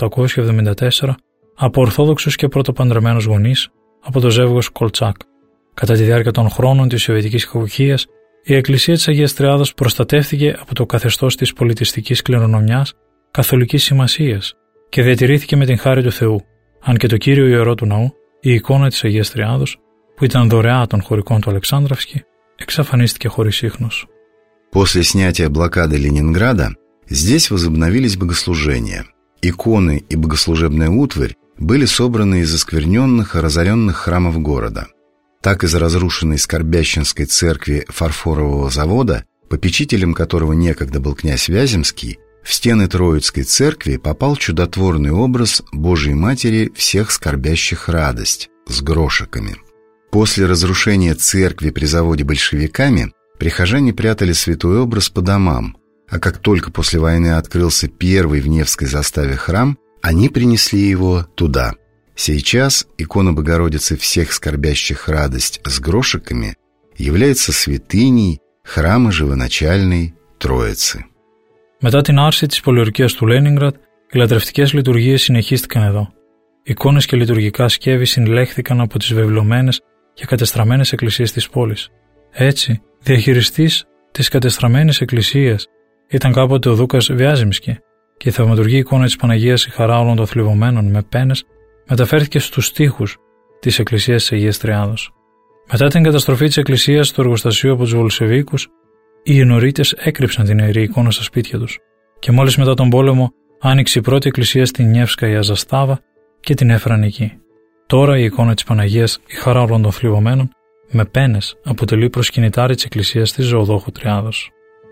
1874 από ορθόδοξους και πρωτοπαντρεμένους γονείς από το ζεύγος Κολτσάκ. Κατά τη διάρκεια των χρόνων της Σοβιετικής Κακοκίας, η Εκκλησία της Αγίας Τριάδος προστατεύτηκε από το καθεστώς της πολιτιστικής κληρονομιάς καθολικής σημασίας και διατηρήθηκε με την χάρη του Θεού, αν και το κύριο ιερό του ναού, η εικόνα της Αγίας Τριάδος, που ήταν δωρεά των χωρικών του Αλεξάνδραυσκη, εξαφανίστηκε χωρίς ίχνος. После снятия блокады Ленинграда здесь возобновились богослужения. Иконы и богослужебная утварь были собраны из оскверненных и разоренных храмов города. Так из разрушенной Скорбященской церкви фарфорового завода, попечителем которого некогда был князь Вяземский, в стены Троицкой церкви попал чудотворный образ Божией Матери всех скорбящих радость с грошиками. После разрушения церкви при заводе большевиками прихожане прятали святой образ по домам, а как только после войны открылся первый в Невской заставе храм, они принесли его туда. Сейчас икона Богородицы всех скорбящих радость с грошиками является святыней храма Живоначальной Троицы. Μετά την άρση της πολιορκίας του Λένινγκραντ, οι λατρευτικές λειτουργίες συνεχίστηκαν εδώ. Εικόνες και λειτουργικά σκεύη συλλέχθηκαν από τις βεβλωμένες και κατεστραμμένες εκκλησίες της πόλης. Έτσι, διαχειριστής της κατεστραμμένης εκκλησίας ήταν κάποτε ο Δούκας Βιάζεμσκι και η θαυματουργή εικόνα της Παναγίας η χαρά όλων των θλιβωμένων με πένες μεταφέρθηκε στους στίχους της εκκλησίας της Αγίας Τριάδος. Μετά την καταστροφή της εκκλησίας στο εργοστασίο από τους Βολσεβίκους, οι ενορίτες έκρυψαν την ιερή εικόνα στα σπίτια τους και μόλις μετά τον πόλεμο άνοιξε η πρώτη εκκλησία στην Νιεύσκαια Ζαστάβα και την έφεραν εκεί. Τώρα η εικόνα της Παναγίας η χαρά όλων των θλιβωμένων με πένες αποτελεί προσκυνητάρι της εκκλησίας της Ζωοδόχου Τριάδος.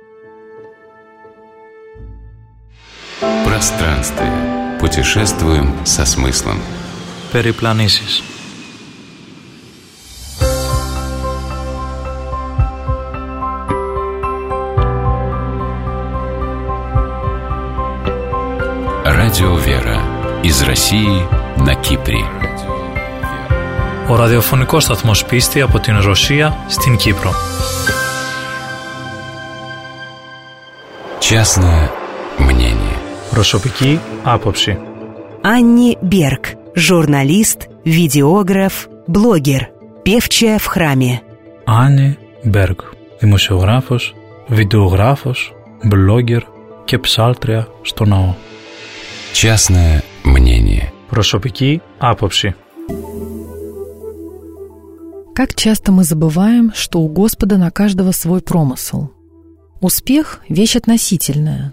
Пространствие. Путешествуем со смыслом. Περιπλανήσεις. Радио «Вера» из России на Кипре. Ο ραδιοφωνικός σταθμός Πίστη από την Ρωσία στην Κύπρο. Частное мнение. Προσωπική άποψη. Анни Берг, журналист, видеограф, блогер, певчая в храме. Άννη Μπέργκ, δημοσιογράφος, βιντεογράφος, blogger και ψάλτρια στο ναό. Частное мнение. Προσωπική άποψη. Как часто мы забываем, что у Господа на каждого свой промысел. Успех – вещь относительная.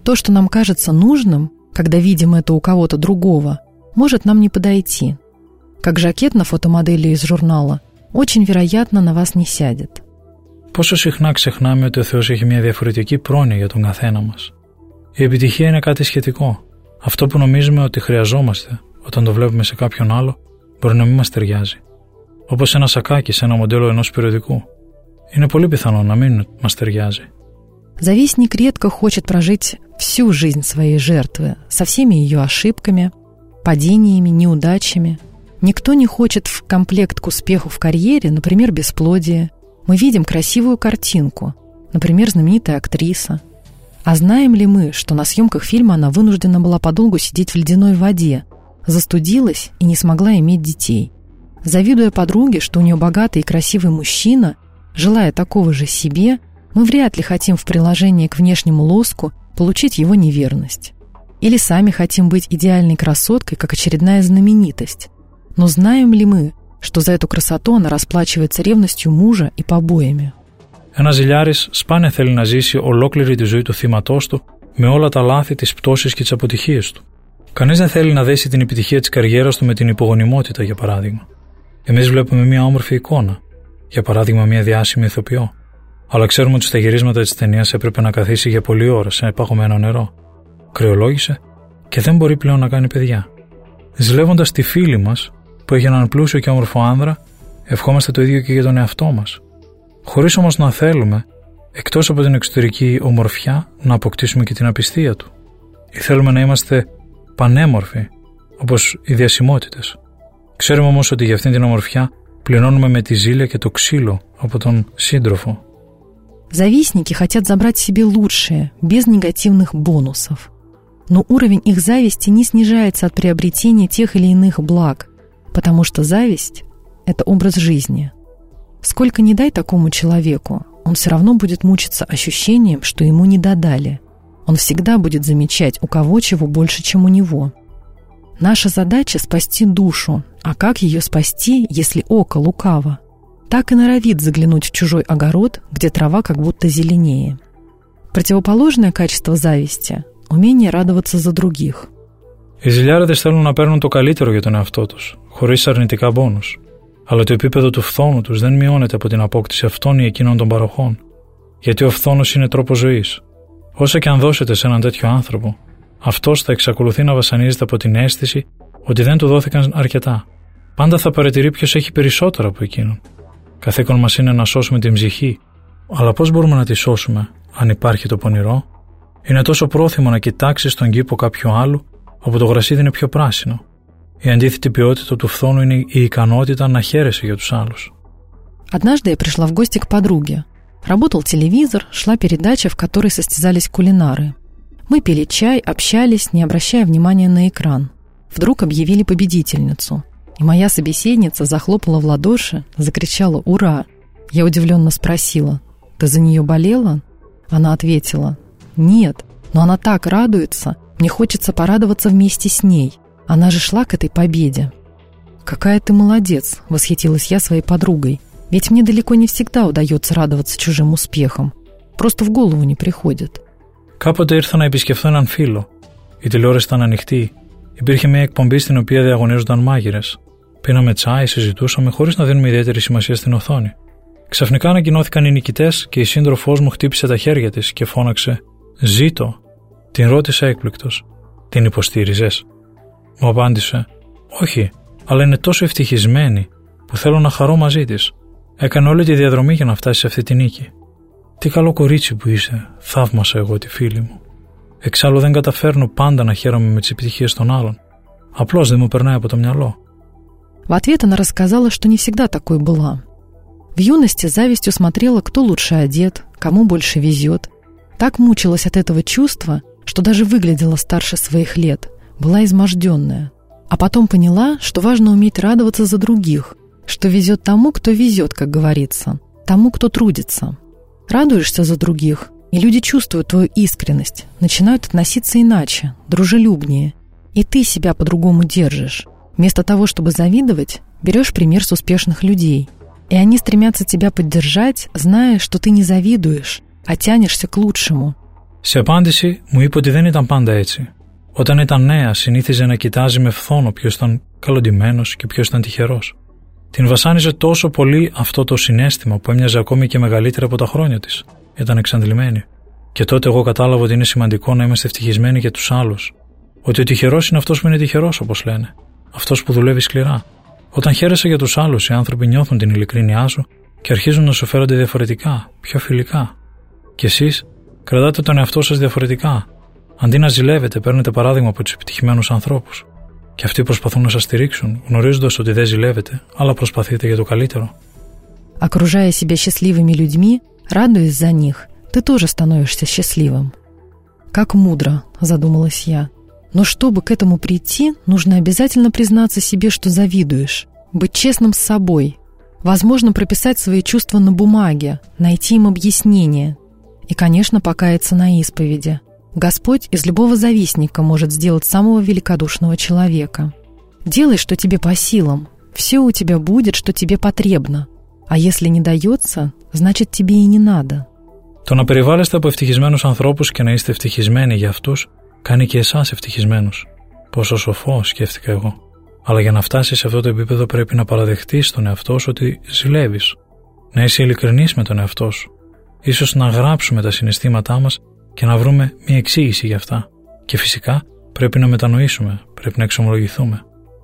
то, что нам кажется нужным, когда видим это у кого-то другого, может нам не подойти. Как жакет на фотомодели из журнала, очень вероятно на вас не сядет. Πόσο συχνά ξεχνάμε ότι ο Θεός έχει μια διαφορετική πρόνοια για τον καθένα μας. Η επιτυχία είναι κάτι σχετικό. Αυτό που νομίζουμε ότι χρειαζόμαστε όταν το βλέπουμε σε κάποιον άλλο μπορεί να μην μας ταιριάζει. Όπως ένα σακάκι σε ένα μοντέλο ενός περιοδικού. Είναι πολύ πιθανό να μην μας ταιριάζει. Завистник редко хочет прожить всю жизнь своей жертвы со всеми ее ошибками, падениями, неудачами. Никто не хочет в комплект к успеху в карьере, например, бесплодие. Мы видим красивую картинку, например, знаменитая актриса. А знаем ли мы, что на съемках фильма она вынуждена была подолгу сидеть в ледяной воде, застудилась и не смогла иметь детей? Завидуя подруге, что у нее богатый и красивый мужчина, желая такого же себе, мы вряд ли хотим в приложении к внешнему лоску получить его неверность. Или сами хотим быть идеальной красоткой, как очередная знаменитость. Но знаем ли мы, что за эту красоту она расплачивается ревностью мужа и побоями? Ένας ζηλιάρης σπάνια θέλει να ζήσει ολόκληρη τη ζωή του θύματός του με όλα τα λάθη, τις πτώσεις και τις αποτυχίες του. Κανείς δεν θέλει να δέσει την επιτυχία της καριέρας του με την υπογονιμότητα, για παράδειγμα. Εμείς βλέπουμε μια όμορφη εικόνα, για παράδειγμα μια διάσημη ηθοποιό. Αλλά ξέρουμε ότι στα γυρίσματα της ταινίας έπρεπε να καθίσει για πολλή ώρα σε παγωμένο νερό. Κρεολόγησε και δεν μπορεί πλέον να κάνει παιδιά. Ζηλεύοντας τη φίλη μας, που έχει έναν πλούσιο και όμορφο άνδρα, ευχόμαστε το ίδιο και για τον εαυτό μας. Χωρίς όμως να θέλουμε, εκτός από την εξωτερική ομορφιά, να αποκτήσουμε και την απιστία του. Ή θέλουμε να είμαστε πανέμορφοι, όπως οι διασημότητες. Ξέρουμε όμως ότι για αυτήν την ομορφιά πληρώνουμε με τη ζήλια και το ξύλο από τον σύντροφο. Завистники хотят забрать себе лучшее, без негативных бонусов. Но уровень их зависти не снижается от приобретения тех или иных благ, потому что зависть – это образ жизни. Сколько ни дай такому человеку, он все равно будет мучиться ощущением, что ему не додали. Он всегда будет замечать, у кого чего больше, чем у него. Наша задача – спасти душу, а как ее спасти, если око лукаво? Так и норовит заглянуть в чужой огород, где трава как будто зеленее. Противоположное качество зависти – умение радоваться за других. Οι ζηλιάριδες θέλουν να παίρνουν το καλύτερο για τον εαυτό τους, χωρίς αρνητικά μπόνους. Αλλά το επίπεδο του φθόνου τους δεν μειώνεται από την απόκτηση αυτών ή εκείνων των παροχών. Γιατί ο φθόνος είναι τρόπος ζωής. Όσα και αν δώσετε σε έναν τέτοιο άνθρωπο, αυτός θα εξακολουθεί να βασανίζεται από την αίσθηση ότι δεν του δόθηκαν αρκετά. Πάντα θα παρατηρεί ποιος έχει περισσότερα από εκείνον. Καθήκον μας είναι να σώσουμε την ψυχή, αλλά πώς μπορούμε να τη σώσουμε αν υπάρχει το πονηρό? Είναι τόσο πρόθυμο να κοιτάξει στον κήπο κάποιου άλλου, όπου το γρασίδι είναι πιο πράσινο. Η αντίθετη ποιότητα του φθόνου είναι η ικανότητα να χαίρεσαι για τους άλλους. Однажды я пришла в гости к подруге. Работал телевизор, шла передача, в которой состязались кулинары. Мы пили чай, общались, не обращая внимания на экран. Вдруг объявили победительницу. И моя собеседница захлопала в ладоши, закричала «Ура!». Я удивленно спросила: «Ты за нее болела?» Она ответила: «Нет, но она так радуется, мне хочется порадоваться вместе с ней. Она же шла к этой победе». «Какая ты молодец!» — восхитилась я своей подругой. «Ведь мне далеко не всегда удается радоваться чужим успехам. Просто в голову не приходит». Κάποτε ήρθα να επισκεφθώ έναν φίλο. Η τηλεόραση ήταν ανοιχτή. Υπήρχε μια εκπομπή στην οποία διαγωνίζονταν μάγειρες. Πίναμε τσάι, συζητούσαμε χωρίς να δίνουμε ιδιαίτερη σημασία στην οθόνη. Ξαφνικά ανακοινώθηκαν οι νικητές και η σύντροφός μου χτύπησε τα χέρια της και φώναξε «Ζήτω». Την ρώτησα έκπληκτος: «Την υποστήριζες?» Μου απάντησε «Όχι, αλλά είναι τόσο ευτυχισμένη που θέλω να χαρώ μαζί της. Έκανε όλη τη διαδρομή για να φτάσει σε αυτή τη νίκη. Τι καλό κορίτσι που είσαι», θαύμασα εγώ τη φίλη μου. Εξάλλου δεν καταφέρνω πάντα να χαίρομαι με τις επιτυχίες των άλλων. Απλώς δεν μου περνάει από το μυαλό. В ответ она рассказала, что не всегда такой была. В юности завистью смотрела, кто лучше одет, кому больше везет. Так мучилась от этого чувства, что даже выглядела старше своих лет, была изможденная. А потом поняла, что важно уметь радоваться за других, что везет тому, кто везет, как говорится, тому, кто трудится. Радуешься за других, и люди чувствуют твою искренность, начинают относиться иначе, дружелюбнее, и ты себя по-другому держишь. Вместо того, чтобы завидовать, берешь пример с успешных людей, и они стремятся тебя поддержать, зная, что ты не завидуешь, а тянешься к лучшему. Σε απάντηση, μου είπε ότι δεν ήταν πάντα έτσι. Όταν ήταν νέα, συνήθιζε να κοιτάζει με φθόνο ποιος ήταν καλοντυμένος και ποιος ήταν τυχερός. Την βασάνιζε τόσο πολύ αυτό το συναίσθημα που έμοιαζε ακόμη και μεγαλύτερα από τα χρόνια της. Ήταν εξαντλημένη. Και τότε εγώ κατάλαβα ότι είναι σημαντικό να είμαστε ευτυχισμένοι για τους άλλους. Ότι ο τυχερός είναι αυτός που είναι τυχερός, όπως λένε. Αυτός που δουλεύει σκληρά. Όταν χαίρεσαι για τους άλλους, οι άνθρωποι νιώθουν την ειλικρίνειά σου και αρχίζουν να σου φέρονται διαφορετικά, πιο φιλικά. Και εσείς κρατάτε τον εαυτό σας διαφορετικά. Αντί να ζηλεύετε, παίρνετε παράδειγμα από τους επιτυχημένους ανθρώπους. Και αυτοί προσπαθούν να σας στηρίξουν, γνωρίζοντας ότι δεν ζηλεύετε, αλλά προσπαθείτε για το καλύτερο. Окружая себя счастливыми людьми, радуясь за них, ты тоже становишься счастливым. Как мудро, задумалась я. Но чтобы к этому прийти, нужно обязательно признаться себе, что завидуешь, быть честным с собой, возможно, прописать свои чувства на бумаге, найти им объяснение и, конечно, покаяться на исповеди. Господь из любого завистника может сделать самого великодушного человека. Делай, что тебе по силам, все у тебя будет, что тебе потребно. А если не дается, значит тебе и не надо. Το να περιβάλλεστε από ευτυχισμένους ανθρώπους και να είστε ευτυχισμένοι για αυτούς, κάνει και εσάς ευτυχισμένους. Πόσο σοφό, σκέφτηκα εγώ. Αλλά για να φτάσεις σε αυτό το επίπεδο πρέπει να παραδεχτείς τον εαυτό σου ότι ζηλεύεις. Να είσαι ειλικρινής με τον εαυτό σου. Ίσως να γράψουμε τα συναισθήματά μας και να βρούμε μια εξήγηση για αυτά. Και φυσικά πρέπει να μετανοήσουμε, πρέπει να εξομολογηθούμε.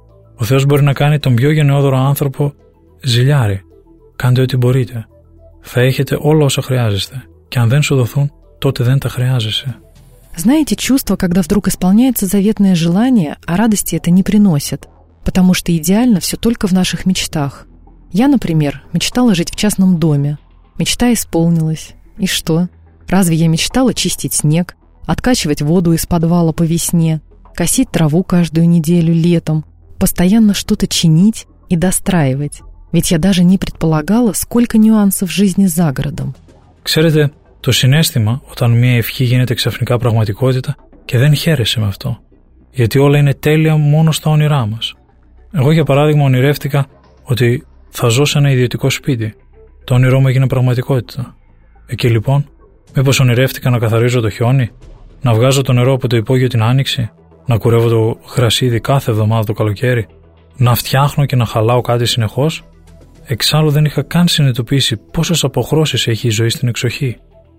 Ο Θεός μπορεί να κάνει τον πιο γενναιόδωρο άνθρωπο ζηλιάρη. Κάντε ό,τι μπορείτε. Θα έχετε όλα όσα χρειάζεστε. Και αν δεν σου δοθούν, τότε δεν τα χρειάζεσαι. Знаете, чувство, когда вдруг исполняется заветное желание, а радости это не приносит, потому что идеально все только в наших мечтах. Я, например, мечтала жить в частном доме. Мечта исполнилась. И что? Разве я мечтала чистить снег, откачивать воду из подвала по весне, косить траву каждую неделю летом, постоянно что-то чинить и достраивать? Ведь я даже не предполагала, сколько нюансов жизни за городом. Ξέρετε, το συναίσθημα όταν μια ευχή γίνεται ξαφνικά πραγματικότητα και δεν χαίρεσαι με αυτό. Γιατί όλα είναι τέλεια μόνο στα όνειρά μας. Εγώ, για παράδειγμα, ονειρεύτηκα ότι θα ζω σε ένα ιδιωτικό σπίτι. Το όνειρό μου έγινε πραγματικότητα. Εκεί λοιπόν, μήπως ονειρεύτηκα να καθαρίζω το χιόνι, να βγάζω το νερό από το υπόγειο την άνοιξη, να κουρεύω το γρασίδι κάθε εβδομάδα το καλοκαίρι, να φτιάχνω και να χαλάω κάτι συνεχώς? Εξάλλου δεν είχα καν συνειδητοποιήσει πόσες αποχρώσεις έχει η ζωή στην εξοχή.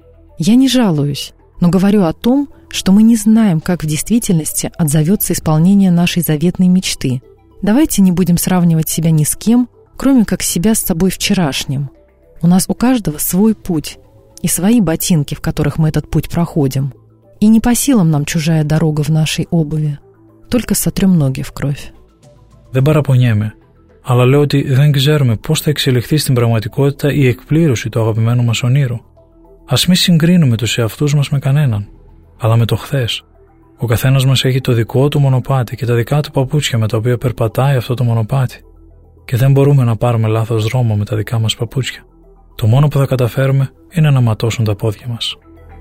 Я не жалуюсь, но говорю о том, что мы не знаем, как в действительности отзовется исполнение нашей заветной мечты. Давайте не будем сравнивать себя ни с кем, кроме как себя с собой вчерашним. У нас у каждого свой путь и свои ботинки, в которых мы этот путь проходим. И не по силам нам чужая дорога в нашей обуви. Только сотрем ноги в кровь. Δεν παραπονιέμαι, αλλά λέω ότι δεν ξέρουμε πώς θα εξελιχθεί στην πραγματικότητα η εκπλήρωση του αγαπημένου μας ονείρου. Ας μη συγκρίνουμε τους εαυτούς μας με κανέναν, αλλά με το χθες. Ο καθένας μας έχει το δικό του μονοπάτι και τα δικά του παπούτσια με τα οποία περπατάει αυτό το μονοπάτι. Και δεν μπορούμε να πάρουμε λάθος δρόμο με τα δικά μας παπούτσια. Το μόνο που θα καταφέρουμε είναι να ματώσουν τα πόδια μας.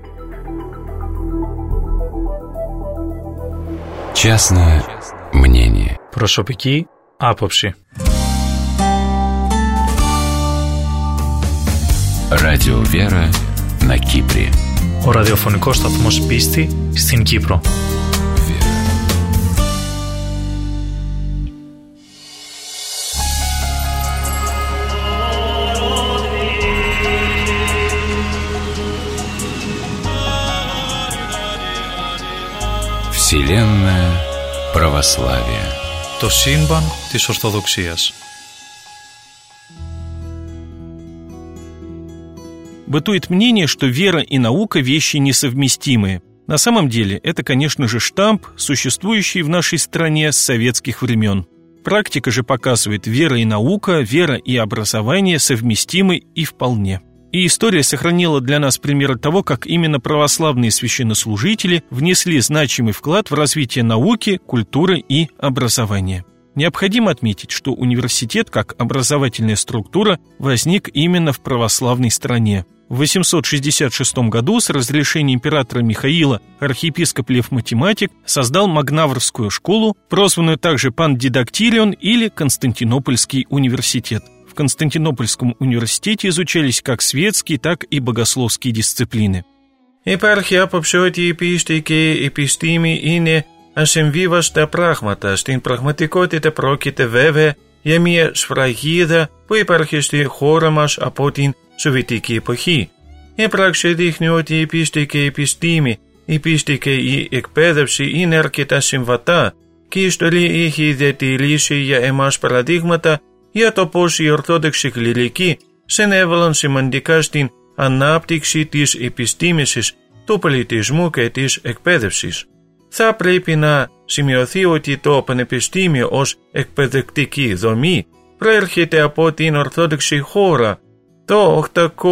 Частное мнение. Προσωπική άποψη. Радио Вера на Κύπρη. Ο ραδιοφωνικός σταθμός Πίστη στην Κύπρο. Вселенная православия. Το σύμπαν της Ορθοδοξίας. Бытует мнение, что вера и наука – вещи несовместимые. На самом деле, это, конечно же, штамп, существующий в нашей стране с советских времен. Практика же показывает, вера и наука, вера и образование совместимы и вполне. И история сохранила для нас примеры того, как именно православные священнослужители внесли значимый вклад в развитие науки, культуры и образования. Необходимо отметить, что университет как образовательная структура возник именно в православной стране. В 866 году с разрешения императора Михаила архиепископ Лев Математик создал Магнаврскую школу, прозванную также Пандидактилион или Константинопольский университет. В Константинопольском университете изучались как светские, так и богословские дисциплины. Υπάρχει άποψη ότι η πίστη και η επιστήμη είναι ασυμβίβαστα πράγματα. Στην πραγματικότητα πρόκειται βέβαια για μια σφραγίδα που υπάρχει στη χώρα μας από την Σοβιετική εποχή. Η πράξη δείχνει ότι η πίστη και η επιστήμη, η πίστη και η εκπαίδευση είναι αρκετά συμβατά και η ιστορία έχει διατηρήσει για εμάς παραδείγματα για το πώς οι Ορθόδοξοι κληρικοί συνέβαλαν σημαντικά στην ανάπτυξη της επιστήμης, του πολιτισμού και της εκπαίδευσης. Θα πρέπει να σημειωθεί ότι το πανεπιστήμιο ως εκπαιδευτική δομή προέρχεται από την Ορθόδοξη χώρα. Το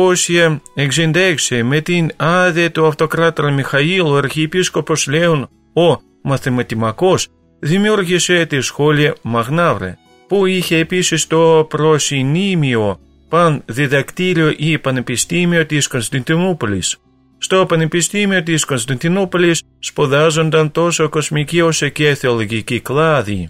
866 με την άδεια του Αυτοκράτορα Μιχαήλ, ο Αρχιεπίσκοπος Λέων ο Μαθηματημακός δημιούργησε τη σχόλη Μαγναύρε, που είχε επίσης το προσυνήμιο πανδιδακτήριο ή Πανεπιστήμιο της Κωνσταντινούπολης. Στο Πανεπιστήμιο της Κωνσταντινούπολης σπουδάζονταν τόσο космические όσο και θεολογικοί клады.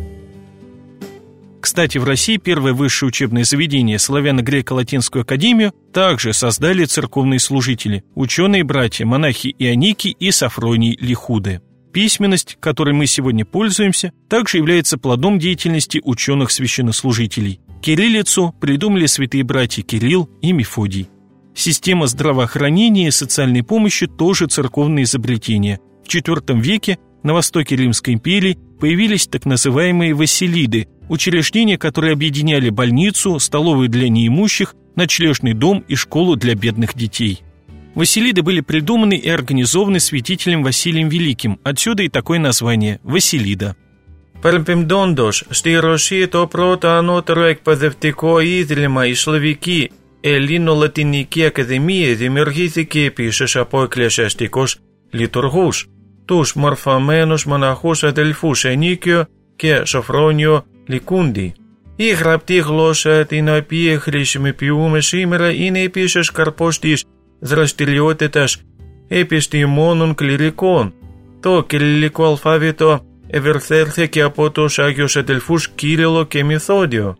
Кстати, в России первое высшее учебное заведение, Славяно-Греко-Латинскую академию, также создали церковные служители, ученые-братья, монахи Ионики и Сафроний Лихуды. Письменность, которой мы сегодня пользуемся, также является плодом деятельности ученых-священнослужителей. Кириллицу придумали святые братья Кирилл и Мефодий. Система здравоохранения и социальной помощи тоже церковные изобретения. В IV веке на востоке Римской империи появились так называемые василиды, учреждения, которые объединяли больницу, столовую для неимущих, ночлежный дом и школу для бедных детей. Василиды были придуманы и организованы святителем Василием Великим, отсюда и такое название – Василида. Παρεμπιπτόντως, στη Ρωσία το πρώτο ανώτερο εκπαιδευτικό ίδρυμα, η Σλαβική Ελληνο-Λατινική Ακαδημία, δημιουργήθηκε επίσης από εκκλησιαστικούς λειτουργούς, τους μορφωμένους μοναχούς αδελφούς Ενίκιο και Σοφρόνιο Λικούντι. Η γραπτή γλώσσα την οποία χρησιμοποιούμε σήμερα είναι επίσης καρπός της δραστηριότητας επιστημόνων κληρικών. Το κυριλικό αλφάβητο ευερθέρθηκε από τους Άγιους αδελφούς Κύριλλο και Μεθόδιο.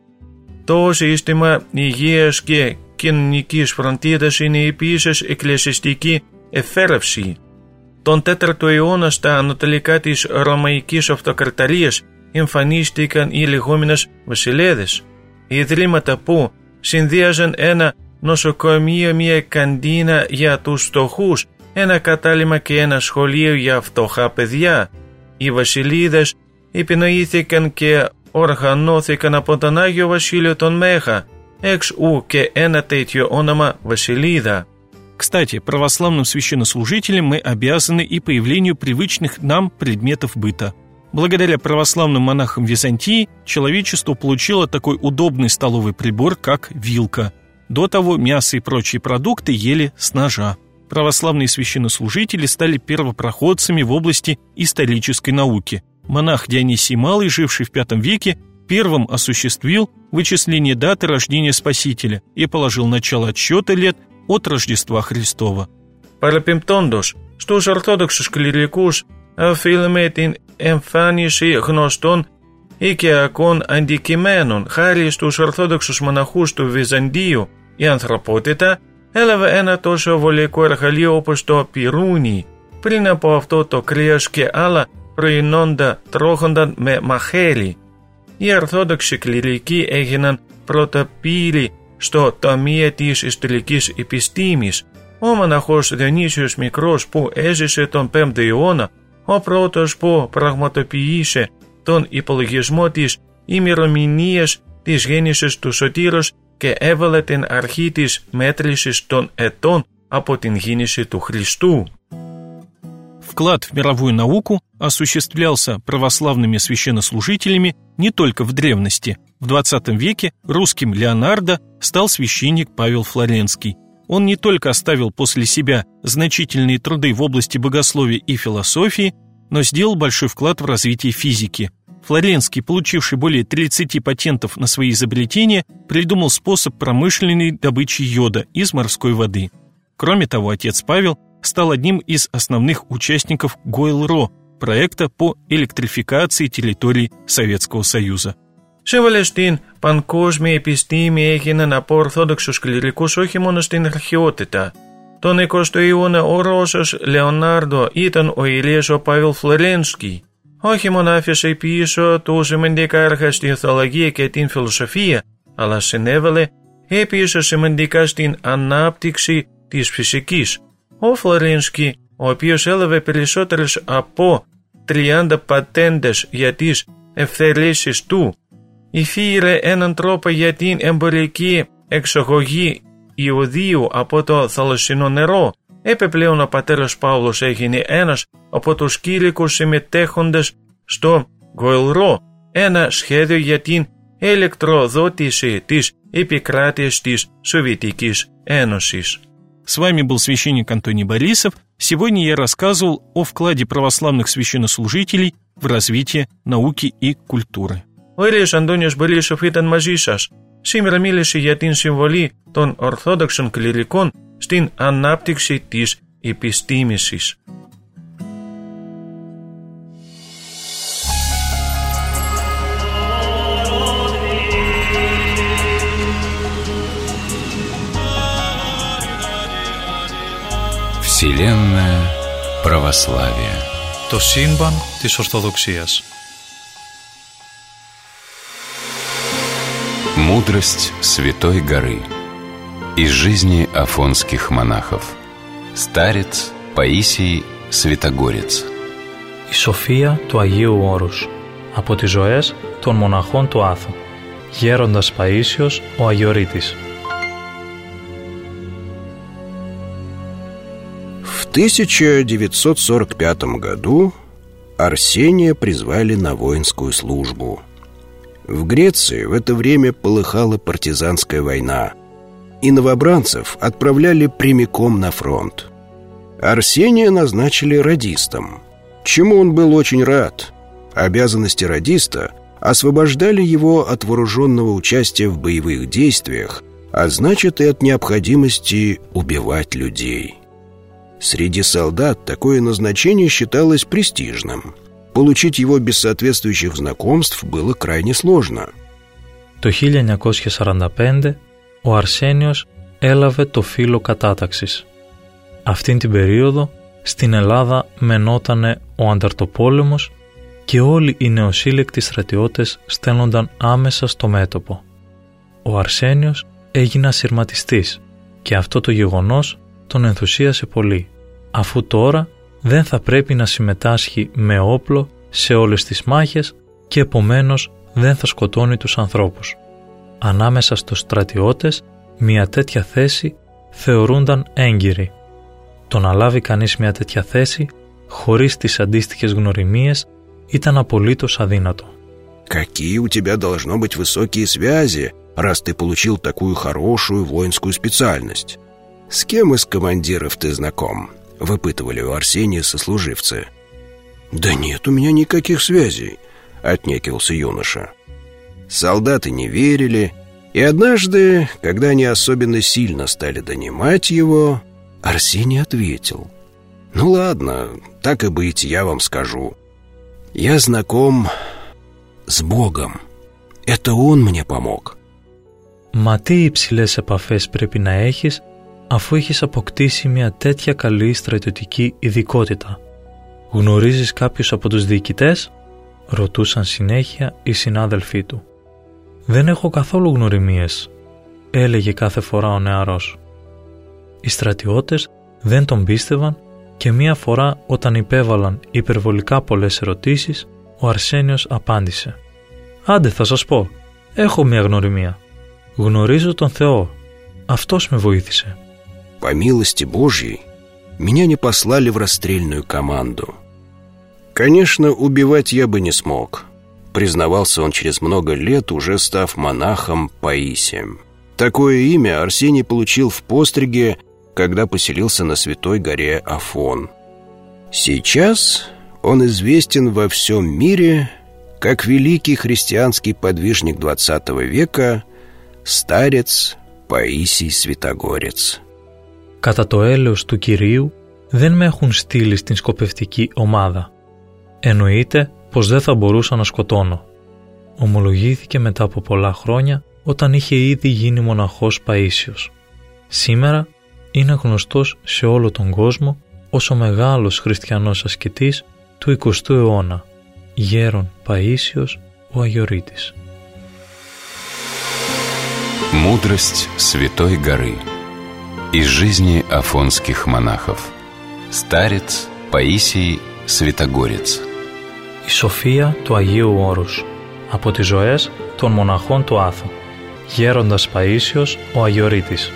Το σύστημα υγείας και κοινωνικής φροντίδας είναι επίσης εκκλησιαστική εφέρευση. Τον 4ο αιώνα στα ανατολικά της Ρωμαϊκής Αυτοκρατορίας εμφανίστηκαν οι λεγόμενες βασιλέδες, ιδρύματα που συνδύαζαν ένα νοσοκομείο, μια καντίνα για τους φτωχούς, ένα κατάλημα και ένα σχολείο για φτωχά παιδιά. Οι βασιλίδες επινοήθηκαν και οργανώθηκαν από τον Άγιο Βασίλειο τον Μέγα, εξ ου και ένα τέτοιο όνομα Βασιλίδα. Кстати, православным священнослужителям мы обязаны и появлению привычных нам предметов быта. Благодаря православным монахам Византии человечество получило такой удобный столовый прибор, как вилка. До того мясо и прочие продукты ели с ножа. Православные священнослужители стали первопроходцами в области исторической науки. Монах Дионисий Малый, живший в V веке, первым осуществил вычисление даты рождения Спасителя и положил начало отсчета лет от Ρождества Χριστова. Παρεπιπτόντως, στους Ορθόδοξους κληρικούς οφείλουμε την εμφάνιση γνωστών οικιακών αντικειμένων. Χάρη στους Ορθόδοξους μοναχούς του Βυζαντίου, η ανθρωπότητα έλαβε ένα τόσο βολικό εργαλείο όπως το πυρούνι. Πριν από αυτό το κρέας και άλλα προϊόντα τρώγονταν με μαχαίρι. Οι Ορθόδοξοι κληρικοί έγιναν πρωτοπύροι στο τομέα της ιστορικής επιστήμης. Ο μοναχός Διονύσιος Μικρός που έζησε τον 5ο αιώνα, ο πρώτος που πραγματοποίησε τον υπολογισμό της ημερομηνίας της γέννησης του Σωτήρος και έβαλε την αρχή της μέτρησης των ετών από την γέννηση του Χριστού. Вклад в мировую науку осуществлялся православными священнослужителями не только в древности. В XX веке русским Леонардо стал священник Павел Флоренский. Он не только оставил после себя значительные труды в области богословия и философии, но сделал большой вклад в развитие физики. Флоренский, получивший более 30 патентов на свои изобретения, придумал способ промышленной добычи йода из морской воды. Кроме того, отец Павел стал одним из основных участников Гойл-Ро, проекта по электрификации территорий Советского Союза. Σύμβολες στην παγκόσμια επιστήμη έγιναν από Ορθόδοξους κληρικούς όχι μόνο στην αρχαιότητα. Τον 20ο αιώνα ο Ρώσος Λεωνάρντο ήταν ο Ηλίας ο Παύλ Φλωρένσκι. Όχι μόνο άφησε πίσω του σημαντικά έργα στη θεολογία και την φιλοσοφία, αλλά συνέβαλε επίσης σημαντικά στην ανάπτυξη της φυσικής. Ο Φλωρένσκι, ο οποίος έλαβε περισσότερες από 30 πατέντες για τις ευθερήσεις του, υφήρε έναν τρόπο για την εμπορική εξαγωγή ιωδίου από το θαλασσινό νερό. Επιπλέον ο πατέρας Παύλος έγινε ένας από τους κύρικους συμμετέχοντες στο Γκοηλρό, ένα σχέδιο για την ηλεκτροδότηση της επικράτειας της Σοβιετικής Ένωσης. С вами был священник Антоний Борисов. Сегодня я рассказывал о вкладе православных священнослужителей в развитие науки и культуры. Ο Ηλίας Αντώνιος Борисов ήταν μαζί σας. Σήμερα μίλησε για την συμβολή των Ορθόδοξων κληρικών στην ανάπτυξη της επιστήμησης. Вселенная православия. Το σύμπαν της Ορθοδοξίας. Мудрость Святой горы. Из жизни афонских монахов. Старец Паисий Святогорец. Η σοφία του Αγίου Όρους. Από τις ζωές των μοναχών του Άθου. Γέροντας Παΐσιος ο Αγιορείτης. В 1945 году Арсения призвали на воинскую службу. В Греции в это время полыхала партизанская война, и новобранцев отправляли прямиком на фронт. Арсения назначили радистом, чему он был очень рад. Обязанности радиста освобождали его от вооруженного участия в боевых действиях, а значит и от необходимости убивать людей. Среди солдат такое назначение считалось престижным. Получить его без соответствующих знакомств было крайне сложно. Το 1945 ο Αρσένιος έλαβε το φύλο κατάταξης. Αυτήν την περίοδο στην Ελλάδα μενότανε ο ανταρτοπόλεμος και όλοι οι νεοσύλλεκτοι στρατιώτες στέλνονταν άμεσα στο μέτωπο. Ο Αρσένιος έγινε ασυρματιστής και αυτό το γεγονός τον ενθουσίασε πολύ, αφού τώρα δεν θα πρέπει να συμμετάσχει με όπλο σε όλες τις μάχες και επομένως δεν θα σκοτώνει τους ανθρώπους. Ανάμεσα στους στρατιώτες μια τέτοια θέση θεωρούνταν έγκυρη. Το να λάβει κανείς μια τέτοια θέση χωρίς τις αντίστοιχες γνωριμίες ήταν απολύτως αδύνατο. «Какие у тебя должно быть высокие связи, раз ты получил такую хорошую воинскую специальность? С кем из командиров ты знаком?» — выпытывали у Арсения сослуживцы. «Да нет у меня никаких связей», — отнекивался юноша. Солдаты не верили, и однажды, когда они особенно сильно стали донимать его, Арсений ответил: «Ну ладно, так и быть, я вам скажу. Я знаком с Богом. Это Он мне помог». Μα τι υψηλές επαφές πρέπει να έχεις αφού έχεις αποκτήσει μια τέτοια καλή στρατιωτική ειδικότητα? Γνωρίζεις κάποιους από τους διοικητές? Ρωτούσαν συνέχεια οι συνάδελφοί του. Δεν έχω καθόλου γνωριμίες, έλεγε κάθε φορά ο νεαρός. Οι στρατιώτες δεν τον πίστευαν και μία φορά όταν υπέβαλαν υπερβολικά πολλές ερωτήσεις, ο Αρσένιος απάντησε: «Άντε θα σας πω, έχω μία γνωριμία. Γνωρίζω τον Θεό, Αυτός με βοήθησε». «По милости Божьей меня не послали в расстрельную команду. Конечно, убивать я бы не смог», — признавался он через много лет, уже став монахом Паисием. Такое имя Арсений получил в постриге, когда поселился на святой горе Афон. Сейчас он известен во всем мире как великий христианский подвижник XX века, старец Паисий Святогорец. Κατά το έλεος του Κυρίου δεν με έχουν στείλει στην σκοπευτική ομάδα. Εννοείται πως δεν θα μπορούσα να σκοτώνω. Ομολογήθηκε μετά από πολλά χρόνια όταν είχε ήδη γίνει μοναχός Παΐσιος. Σήμερα είναι γνωστός σε όλο τον κόσμο ως ο μεγάλος χριστιανός ασκητής του 20ου αιώνα, Γέρον Παΐσιος ο Αγιορείτης. Мудрость Святой горы. Из жизни афонских монахов. Старец Паисий Святогорец. Η σοφία του Αγίου Όρους. Από τις ζωές των μοναχών του Άθου. Γέροντας Παΐσιος ο Αγιορείτης.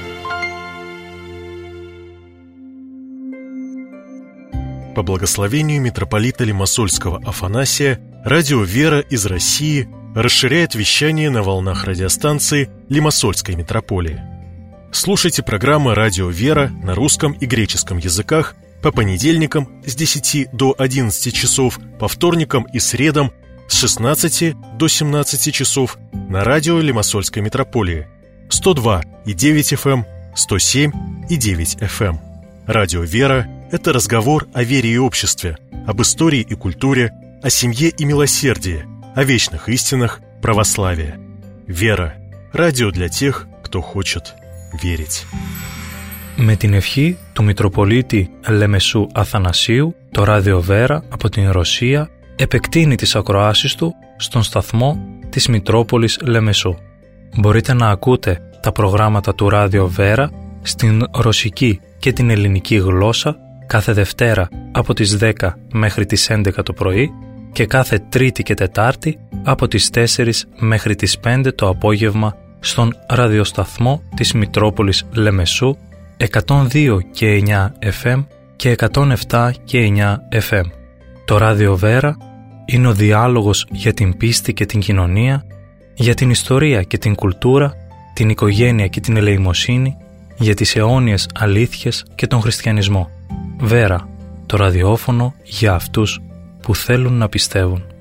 По благословению митрополита Лимассольского Афанасия, радио «Вера» из России расширяет вещание на волнах радиостанции Лимассольской митрополии. Слушайте программы «Радио «Вера» на русском и греческом языках по понедельникам с 10 до 11 часов, по вторникам и средам с 16 до 17 часов на радио Лимассольской митрополии 102,9 FM, 107,9 FM. Радио «Вера» — это разговор о вере и обществе, об истории и культуре, о семье и милосердии, о вечных истинах православия. «Вера» — радио для тех, кто хочет верить. Με την ευχή του Μητροπολίτη Λεμεσού Αθανασίου, το ράδιο Βέρα από την Ρωσία επεκτείνει τις ακροάσεις του στον σταθμό της Μητρόπολης Λεμεσού. Μπορείτε να ακούτε τα προγράμματα του ράδιο Βέρα στην ρωσική και την ελληνική γλώσσα κάθε Δευτέρα από τις 10 μέχρι τις 11 το πρωί και κάθε Τρίτη και Τετάρτη από τις 4 μέχρι τις 5 το απόγευμα στον ραδιοσταθμό της Μητρόπολης Λεμεσού 102 και 9 FM και 107 και 9 FM. Το ράδιο Βέρα είναι ο διάλογος για την πίστη και την κοινωνία, για την ιστορία και την κουλτούρα, την οικογένεια και την ελεημοσύνη, για τις αιώνιες αλήθειες και τον χριστιανισμό. Βέρα, το ραδιόφωνο για αυτούς που θέλουν να πιστεύουν.